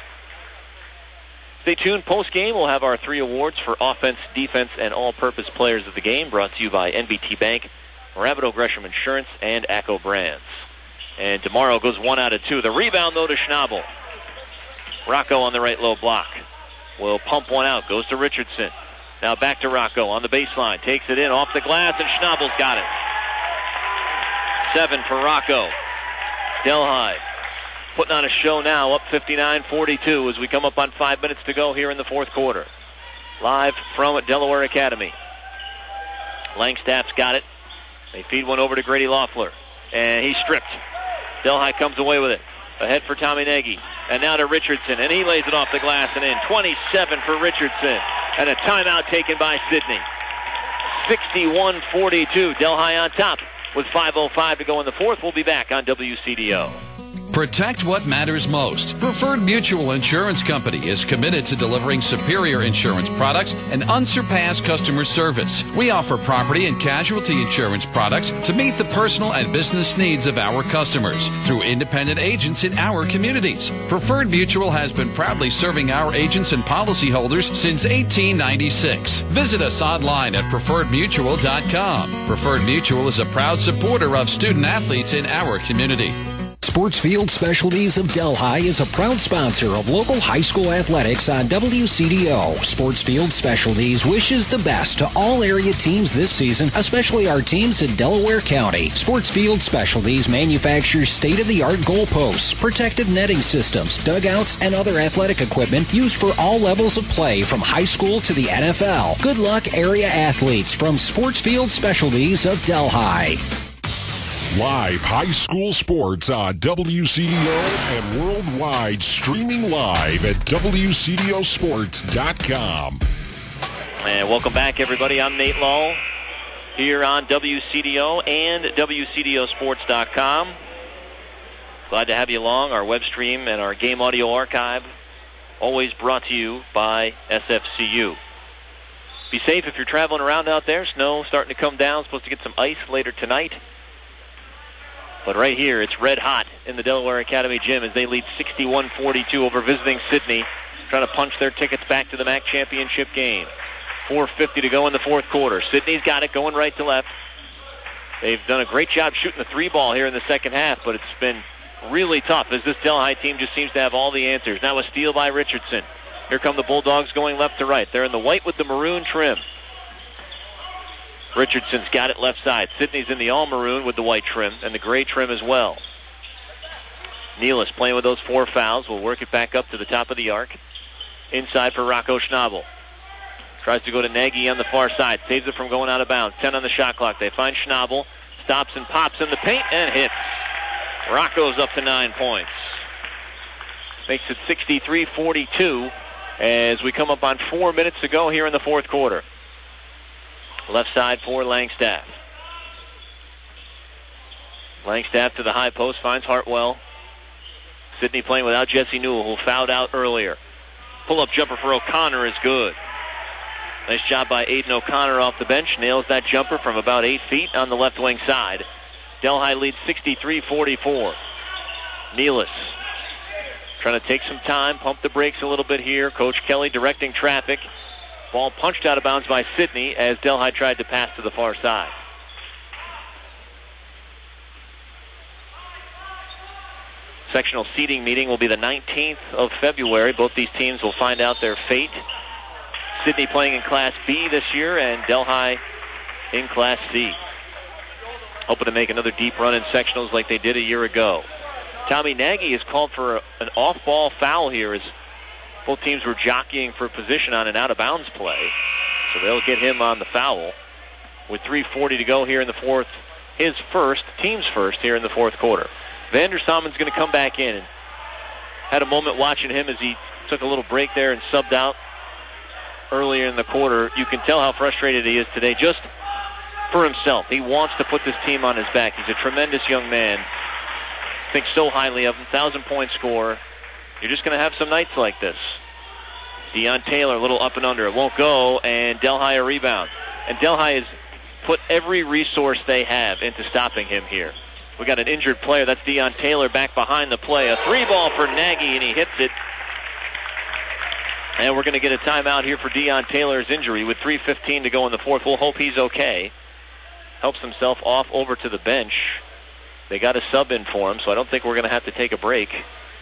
Stay tuned. Post-game, we'll have our 3 awards for offense, defense, and all-purpose players of the game, brought to you by NBT Bank, Rabideau Gresham Insurance, and ACCO Brands. And DeMauro goes 1 out of 2. The rebound, though, to Schnabel. Rocco on the right low block. Will pump one out. Goes to Richardson. Now back to Rocco on the baseline. Takes it in off the glass, and Schnabel's got it. 7 for Rocco. Delhi putting on a show now, up 59-42 as we come up on 5 minutes to go here in the fourth quarter. Live from Delaware Academy. Langstaff's got it. They feed one over to Grady Loeffler. And he's stripped. Delhi comes away with it. Ahead for Tommy Nagy. And now to Richardson. And he lays it off the glass and in. 27 for Richardson. And a timeout taken by Sidney. 61-42. Delhi on top with 5:05 to go in the fourth. We'll be back on WCDO. Protect what matters most. Preferred Mutual Insurance Company is committed to delivering superior insurance products and unsurpassed customer service. We offer property and casualty insurance products to meet the personal and business needs of our customers through independent agents in our communities. Preferred Mutual has been proudly serving our agents and policyholders since 1896. Visit us online at preferredmutual.com. Preferred Mutual is a proud supporter of student athletes in our community. Sportsfield Specialties of Delhi is a proud sponsor of local high school athletics on WCDO. Sportsfield Specialties wishes the best to all area teams this season, especially our teams in Delaware County. Sportsfield Specialties manufactures state-of-the-art goalposts, protective netting systems, dugouts, and other athletic equipment used for all levels of play from high school to the NFL. Good luck, area athletes, from Sportsfield Specialties of Delhi. Live high school sports on WCDO and worldwide, streaming live at WCDOsports.com. And welcome back, everybody. I'm Nate Lull here on WCDO and WCDOsports.com. Glad to have you along. Our web stream and our game audio archive always brought to you by SFCU. Be safe if you're traveling around out there. Snow starting to come down. Supposed to get some ice later tonight. But right here, it's red hot in the Delaware Academy gym as they lead 61-42 over visiting Sidney, trying to punch their tickets back to the MAC championship game. 4:50 to go in the fourth quarter. Sidney's got it going right to left. They've done a great job shooting the three ball here in the second half, but it's been really tough as this Delhi team just seems to have all the answers. Now a steal by Richardson. Here come the Bulldogs going left to right. They're in the white with the maroon trim. Richardson's got it left side. Sidney's in the all-maroon with the white trim and the gray trim as well. Nealis playing with those 4 fouls. Will work it back up to the top of the arc. Inside for Rocco Schnabel. Tries to go to Nagy on the far side. Saves it from going out of bounds. 10 on the shot clock. They find Schnabel. Stops and pops in the paint and hits. Rocco's up to 9 points. Makes it 63-42 as we come up on 4 minutes to go here in the fourth quarter. Left side for Langstaff. Langstaff to the high post, finds Hartwell. Sidney playing without Jesse Newell, who fouled out earlier. Pull-up jumper for O'Connor is good. Nice job by Aiden O'Connor off the bench. Nails that jumper from about 8 feet on the left wing side. Delhi leads 63-44. Nealis trying to take some time, pump the brakes a little bit here. Coach Kelly directing traffic. Ball punched out of bounds by Sidney as Delhi tried to pass to the far side. Sectional seeding meeting will be the 19th of February. Both these teams will find out their fate. Sidney playing in Class B this year and Delhi in Class C. Hoping to make another deep run in sectionals like they did a year ago. Tommy Nagy is called for an off-ball foul here as both teams were jockeying for position on an out-of-bounds play. So they'll get him on the foul with 3:40 to go here in the fourth. His first, team's first here in the fourth quarter. Vander Samen's going to come back in. And had a moment watching him as he took a little break there and subbed out earlier in the quarter. You can tell how frustrated he is today just for himself. He wants to put this team on his back. He's a tremendous young man. Thinks so highly of him. 1,000-point scorer. You're just going to have some nights like this. Deion Taylor, a little up and under. It won't go, and Delhi a rebound. And Delhi has put every resource they have into stopping him here. We got an injured player. That's Deion Taylor back behind the play. A 3-ball for Nagy, and he hits it. And we're going to get a timeout here for Deion Taylor's injury with 3:15 to go in the fourth. We'll hope he's okay. helps himself off over to the bench. They got a sub in for him, so I don't think we're going to have to take a break.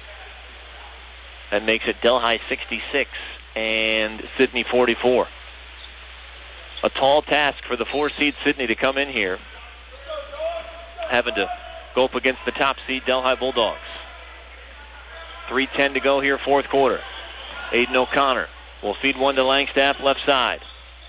That makes it Delhi 66 and Sydney 44. A tall task for the 4-seed Sydney to come in here, having to go up against the top seed Delhi Bulldogs. 3:10 to go here, fourth quarter. Aiden O'Connor will feed one to Langstaff, left side.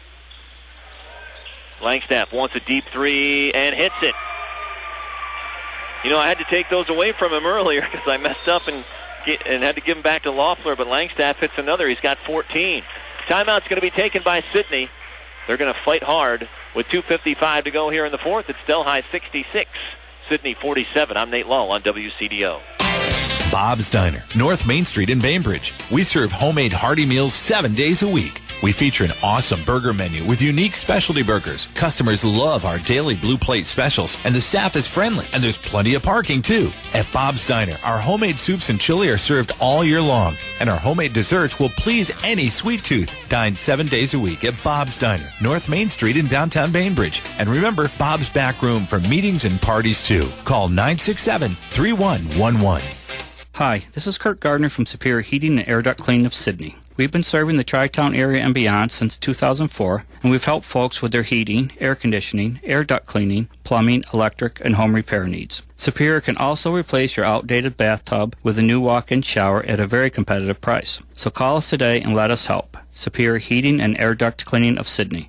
Langstaff wants a deep three and hits it. You know, I had to take those away from him earlier because I messed up and had to give him back to Loeffler, but Langstaff hits another. He's got 14. Timeout's going to be taken by Sydney. They're going to fight hard with 2:55 to go here in the fourth. It's Delhi 66, Sydney 47. I'm Nate Lull on WCDO. Bob's Diner, North Main Street in Bainbridge. We serve homemade hearty meals 7 days a week. We feature an awesome burger menu with unique specialty burgers. Customers love our daily blue plate specials, and the staff is friendly, and there's plenty of parking, too. At Bob's Diner, our homemade soups and chili are served all year long, and our homemade desserts will please any sweet tooth. Dine 7 days a week at Bob's Diner, North Main Street in downtown Bainbridge. And remember, Bob's back room for meetings and parties, too. Call 967-3111. Hi, this is Kurt Gardner from Superior Heating and Air Duct Cleaning of Sydney. We've been serving the Tri-Town area and beyond since 2004, and we've helped folks with their heating, air conditioning, air duct cleaning, plumbing, electric, and home repair needs. Superior can also replace your outdated bathtub with a new walk-in shower at a very competitive price. So call us today and let us help. Superior Heating and Air Duct Cleaning of Sydney,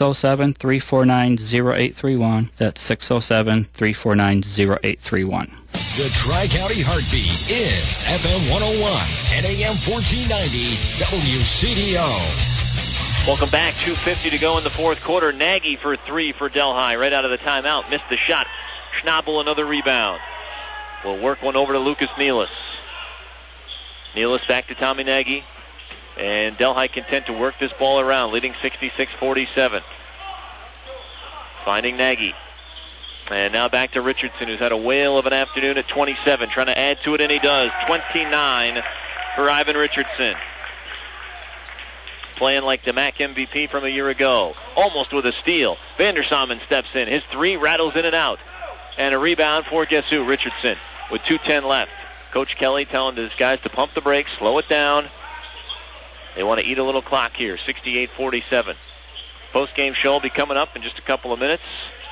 607-349-0831. That's 607-349-0831. The Tri-County Heartbeat is FM 101 and AM 1490 WCDO. Welcome back. 2:50 to go in the fourth quarter. Nagy for three for Delhi. Right out of the timeout. Missed the shot. Schnabel another rebound. We'll work one over to Lucas Nealis. Nealis back to Tommy Nagy. And Delhi content to work this ball around, leading 66-47. Finding Nagy. And now back to Richardson, who's had a whale of an afternoon at 27. Trying to add to it, and he does. 29 for Ivan Richardson. Playing like the MAC MVP from a year ago. Almost with a steal. Vandersamen steps in. His three rattles in and out. And a rebound for, guess who? Richardson with 2:10 left. Coach Kelly telling his guys to pump the brakes, slow it down. They want to eat a little clock here, 68-47. Post-game show will be coming up in just a couple of minutes.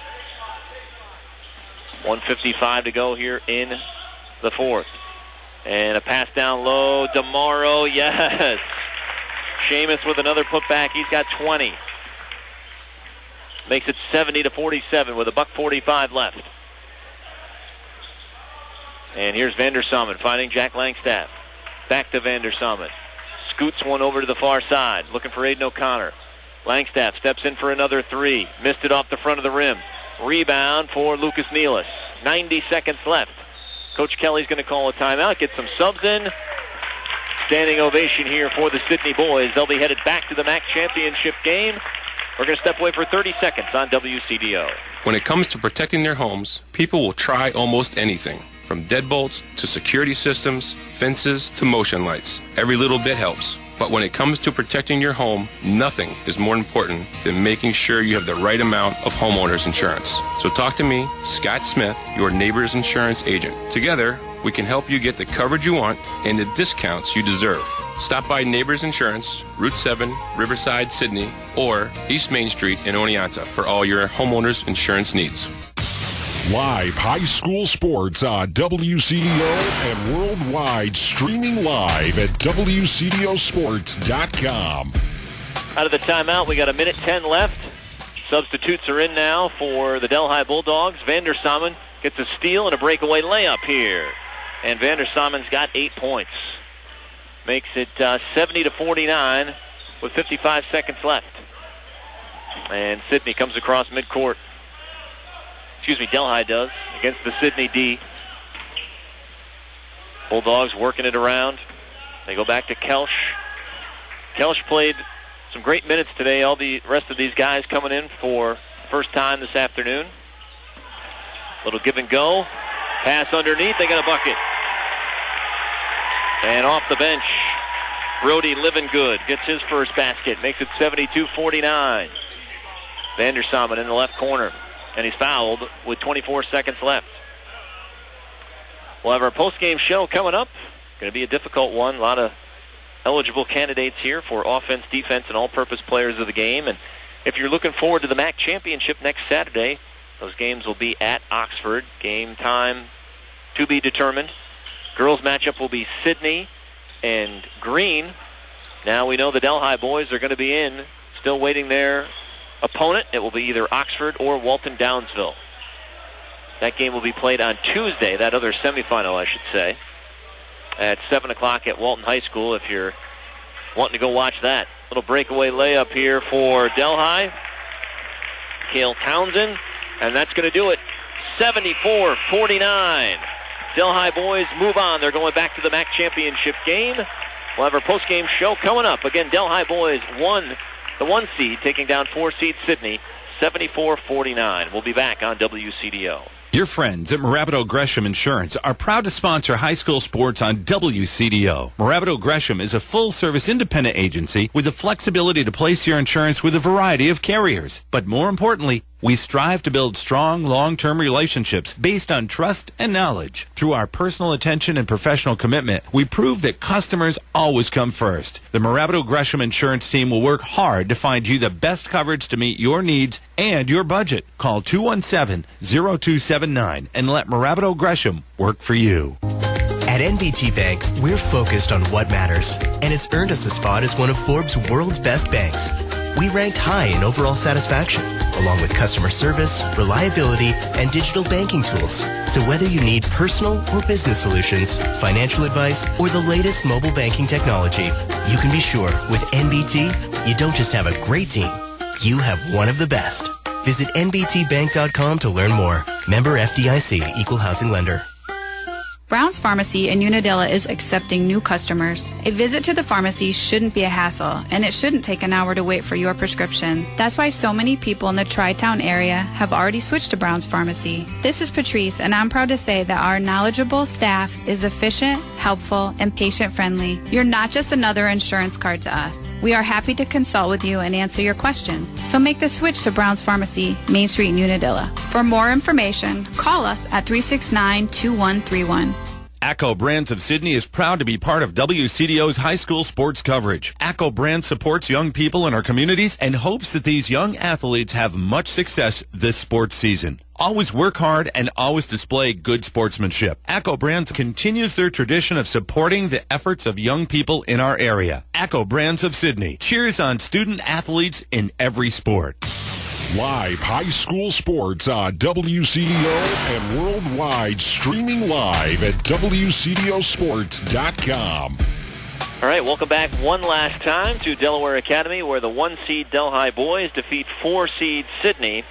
1:55 to go here in the fourth. And a pass down low. DeMauro, yes. Seamus with another putback. He's got 20. Makes it 70-47 with $1:45 left. And here's Vandersamen finding Jack Langstaff. Back to Vandersamen. Scoots one over to the far side, looking for Aiden O'Connor. Langstaff steps in for another three. Missed it off the front of the rim. Rebound for Lucas Nealis. 90 seconds left. Coach Kelly's going to call a timeout, get some subs in. Standing ovation here for the Sydney boys. They'll be headed back to the MAC championship game. We're going to step away for 30 seconds on WCDO. When it comes to protecting their homes, people will try almost anything. From deadbolts to security systems, fences to motion lights. Every little bit helps. But when it comes to protecting your home, nothing is more important than making sure you have the right amount of homeowners insurance. So talk to me, Scott Smith, your Neighbors Insurance agent. Together, we can help you get the coverage you want and the discounts you deserve. Stop by Neighbors Insurance, Route 7, Riverside, Sydney, or East Main Street in Oneonta for all your homeowners insurance needs. Live high school sports on WCDO and worldwide, streaming live at WCDOsports.com. Out of the timeout, we got 1:10 left. Substitutes are in now for the Delhi Bulldogs. Vandersamen gets a steal and a breakaway layup here. And Vandersamen's got 8 points. Makes it 70-49 with 55 seconds left. And Sydney comes across midcourt. Delhi does, against the Sydney D. Bulldogs working it around. They go back to Kelsch. Kelsch played some great minutes today. All the rest of these guys coming in for first time this afternoon. Little give and go. Pass underneath. They got a bucket. And off the bench, Brody Livingood gets his first basket. Makes it 72-49. Vandersamen in the left corner. and he's fouled with 24 seconds left. We'll have our post-game show coming up. Going to be a difficult one. A lot of eligible candidates here for offense, defense, and all-purpose players of the game. And if you're looking forward to the MAC championship next Saturday, those games will be at Oxford. Game time to be determined. Girls matchup will be Sidney and Green. Now we know the Delhi boys are going to be in, still waiting their opponent. It will be either Oxford or Walton Downsville. That game will be played on Tuesday, that other semifinal, I should say, at 7 o'clock at Walton High School if you're wanting to go watch that. Little breakaway layup here for Delhi. Cale Townsend, and that's going to do it. 74-49. Delhi boys move on. They're going back to the MAC championship game. We'll have our post-game show coming up. Again, Delhi boys won the 1 seed, taking down 4 seed Sidney, 74-49. We'll be back on WCDO. Your friends at Marabato Gresham Insurance are proud to sponsor high school sports on WCDO. Marabato Gresham is a full-service independent agency with the flexibility to place your insurance with a variety of carriers. But more importantly, we strive to build strong, long-term relationships based on trust and knowledge. Through our personal attention and professional commitment, we prove that customers always come first. The Marabato Gresham Insurance team will work hard to find you the best coverage to meet your needs and your budget. Call 217-0279 and let Marabato Gresham work for you. At NBT Bank, we're focused on what matters, and it's earned us a spot as one of Forbes' world's best banks. We ranked high in overall satisfaction, along with customer service, reliability, and digital banking tools. So whether you need personal or business solutions, financial advice, or the latest mobile banking technology, you can be sure with NBT, you don't just have a great team, you have one of the best. Visit nbtbank.com to learn more. Member FDIC, Equal Housing Lender. Brown's Pharmacy in Unadilla is accepting new customers. A visit to the pharmacy shouldn't be a hassle, and it shouldn't take an hour to wait for your prescription. That's why so many people in the Tri-Town area have already switched to Brown's Pharmacy. This is Patrice, and I'm proud to say that our knowledgeable staff is efficient, helpful, and patient-friendly. You're not just another insurance card to us. We are happy to consult with you and answer your questions. So make the switch to Brown's Pharmacy, Main Street in Unadilla. For more information, call us at 369-2131. ACCO Brands of Sydney is proud to be part of WCDO's high school sports coverage. ACCO Brands supports young people in our communities and hopes that these young athletes have much success this sports season. Always work hard and always display good sportsmanship. ACCO Brands continues their tradition of supporting the efforts of young people in our area. ACCO Brands of Sydney cheers on student athletes in every sport. Live high school sports on WCDO and worldwide, streaming live at WCDOsports.com. All right, welcome back one last time to Delaware Academy, where the 1 seed Delhi boys defeat 4 seed Sidney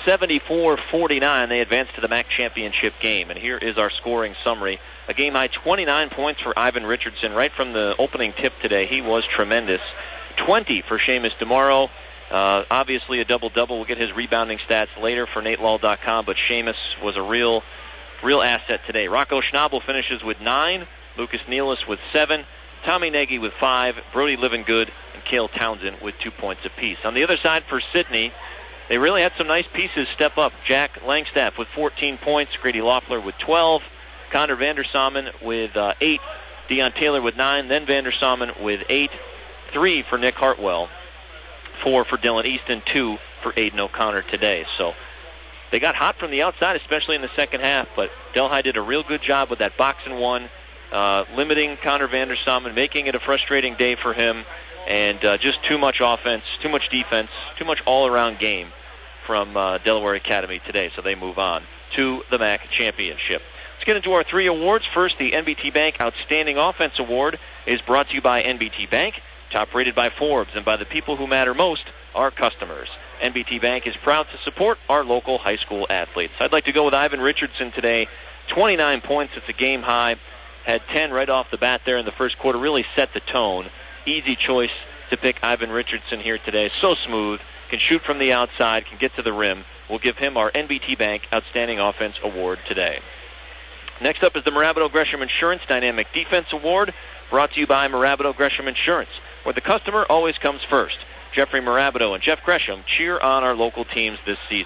74-49. They advance to the MAC championship game. And here is our scoring summary. A game-high 29 points for Ivan Richardson right from the opening tip today. He was tremendous. 20 for Seamus DeMauro. Obviously a double-double. We'll get his rebounding stats later for NateLaw.com, but Seamus was a real asset today. Rocco Schnabel finishes with 9, Lucas Nealis with 7, Tommy Nagy with 5, Brody Livingood and Cale Townsend with 2 points apiece. On the other side for Sidney, they really had some nice pieces step up. Jack Langstaff with 14 points, Grady Loeffler with 12, Connor Vandersamen with 8, Deion Taylor with 9, then Vandersamen with 8, 3 for Nick Hartwell, 4 for Dylan Easton, 2 for Aiden O'Connor today. So they got hot from the outside, especially in the second half, but Delhi did a real good job with that box and one, limiting Connor Vandersamen, making it a frustrating day for him, and just too much offense, too much defense, too much all-around game from Delaware Academy today. So they move on to the MAC championship. Let's get into our 3 awards. First, the NBT Bank Outstanding Offense Award is brought to you by NBT Bank, top rated by Forbes, and by the people who matter most, our customers. NBT Bank is proud to support our local high school athletes. I'd like to go with Ivan Richardson today. 29 points. It's a game high. Had 10 right off the bat there in the first quarter. Really set the tone. Easy choice to pick Ivan Richardson here today. So smooth. Can shoot from the outside. Can get to the rim. We'll give him our NBT Bank Outstanding Offense Award today. Next up is the Marabato Gresham Insurance Dynamic Defense Award, brought to you by Marabato Gresham Insurance, where the customer always comes first. Jeffrey Marabato and Jeff Gresham cheer on our local teams this season.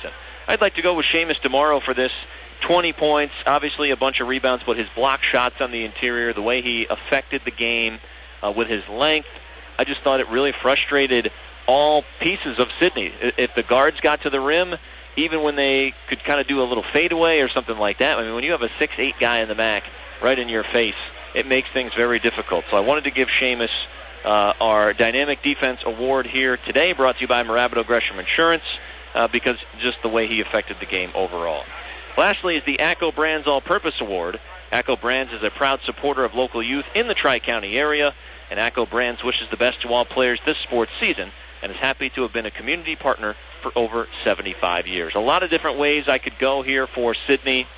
I'd like to go with Seamus tomorrow for this. 20 points, obviously a bunch of rebounds, but his block shots on the interior, the way he affected the game with his length, I just thought it really frustrated all pieces of Sydney. If the guards got to the rim, even when they could kind of do a little fadeaway or something like that, I mean, when you have a 6'8" guy in the MAC right in your face, it makes things very difficult. So I wanted to give Seamus our Dynamic Defense Award here today, brought to you by Mirabito Gresham Insurance, because just the way he affected the game overall. Lastly is the ACCO Brands All-Purpose Award. ACCO Brands is a proud supporter of local youth in the Tri-County area, and ACCO Brands wishes the best to all players this sports season and is happy to have been a community partner for over 75 years. A lot of different ways I could go here for Sydney.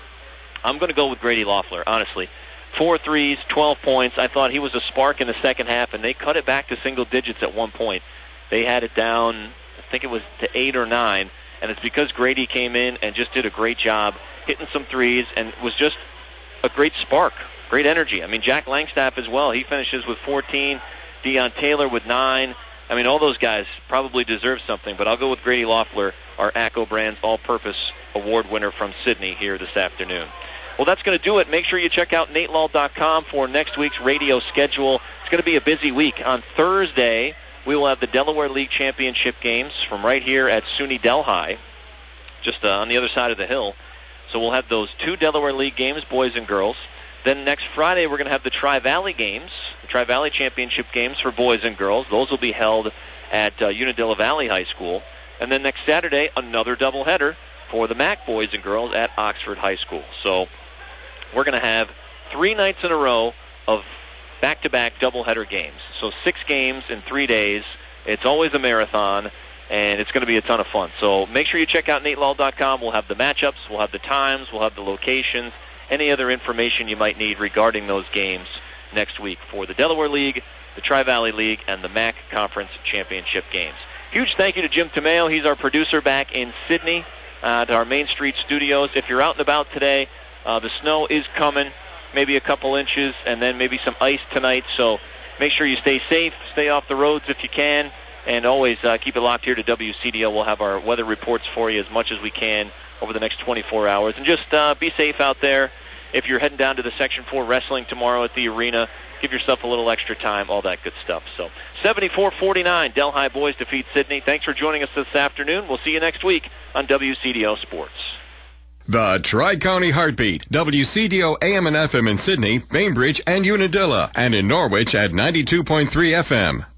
I'm going to go with Grady Loeffler, honestly. 4 threes, 12 points. I thought he was a spark in the second half, and they cut it back to single digits at one point. They had it down, I think it was to 8 or 9. And it's because Grady came in and just did a great job hitting some threes and was just a great spark, great energy. I mean, Jack Langstaff as well. He finishes with 14. Deion Taylor with 9. I mean, all those guys probably deserve something, but I'll go with Grady Loeffler, our ACCO Brands All-Purpose Award winner from Sydney here this afternoon. Well, that's going to do it. Make sure you check out NateLaw.com for next week's radio schedule. It's going to be a busy week. On Thursday, we will have the Delaware League Championship games from right here at SUNY Delhi, just on the other side of the hill. So we'll have those 2 Delaware League games, boys and girls. Then next Friday, we're going to have the Tri-Valley games, the Tri-Valley Championship games for boys and girls. Those will be held at Unadilla Valley High School. And then next Saturday, another doubleheader for the MAC boys and girls at Oxford High School. So we're going to have 3 nights in a row of back-to-back doubleheader games. So 6 games in 3 days. It's always a marathon, and it's going to be a ton of fun. So make sure you check out NateLaw.com. We'll have the matchups, we'll have the times, we'll have the locations, any other information you might need regarding those games next week for the Delaware League, the Tri-Valley League, and the MAC Conference Championship games. Huge thank you to Jim Tomeo. He's our producer back in Sydney at our Main Street studios. If you're out and about today, the snow is coming. Maybe a couple inches, and then maybe some ice tonight. So make sure you stay safe, stay off the roads if you can, and always keep it locked here to WCDO. We'll have our weather reports for you as much as we can over the next 24 hours. And just be safe out there. If you're heading down to the Section 4 wrestling tomorrow at the arena, give yourself a little extra time, all that good stuff. So 74-49, Delhi boys defeat Sydney. Thanks for joining us this afternoon. We'll see you next week on WCDO Sports. The Tri-County Heartbeat, WCDO AM and FM in Sydney, Bainbridge, and Unadilla, and in Norwich at 92.3 FM.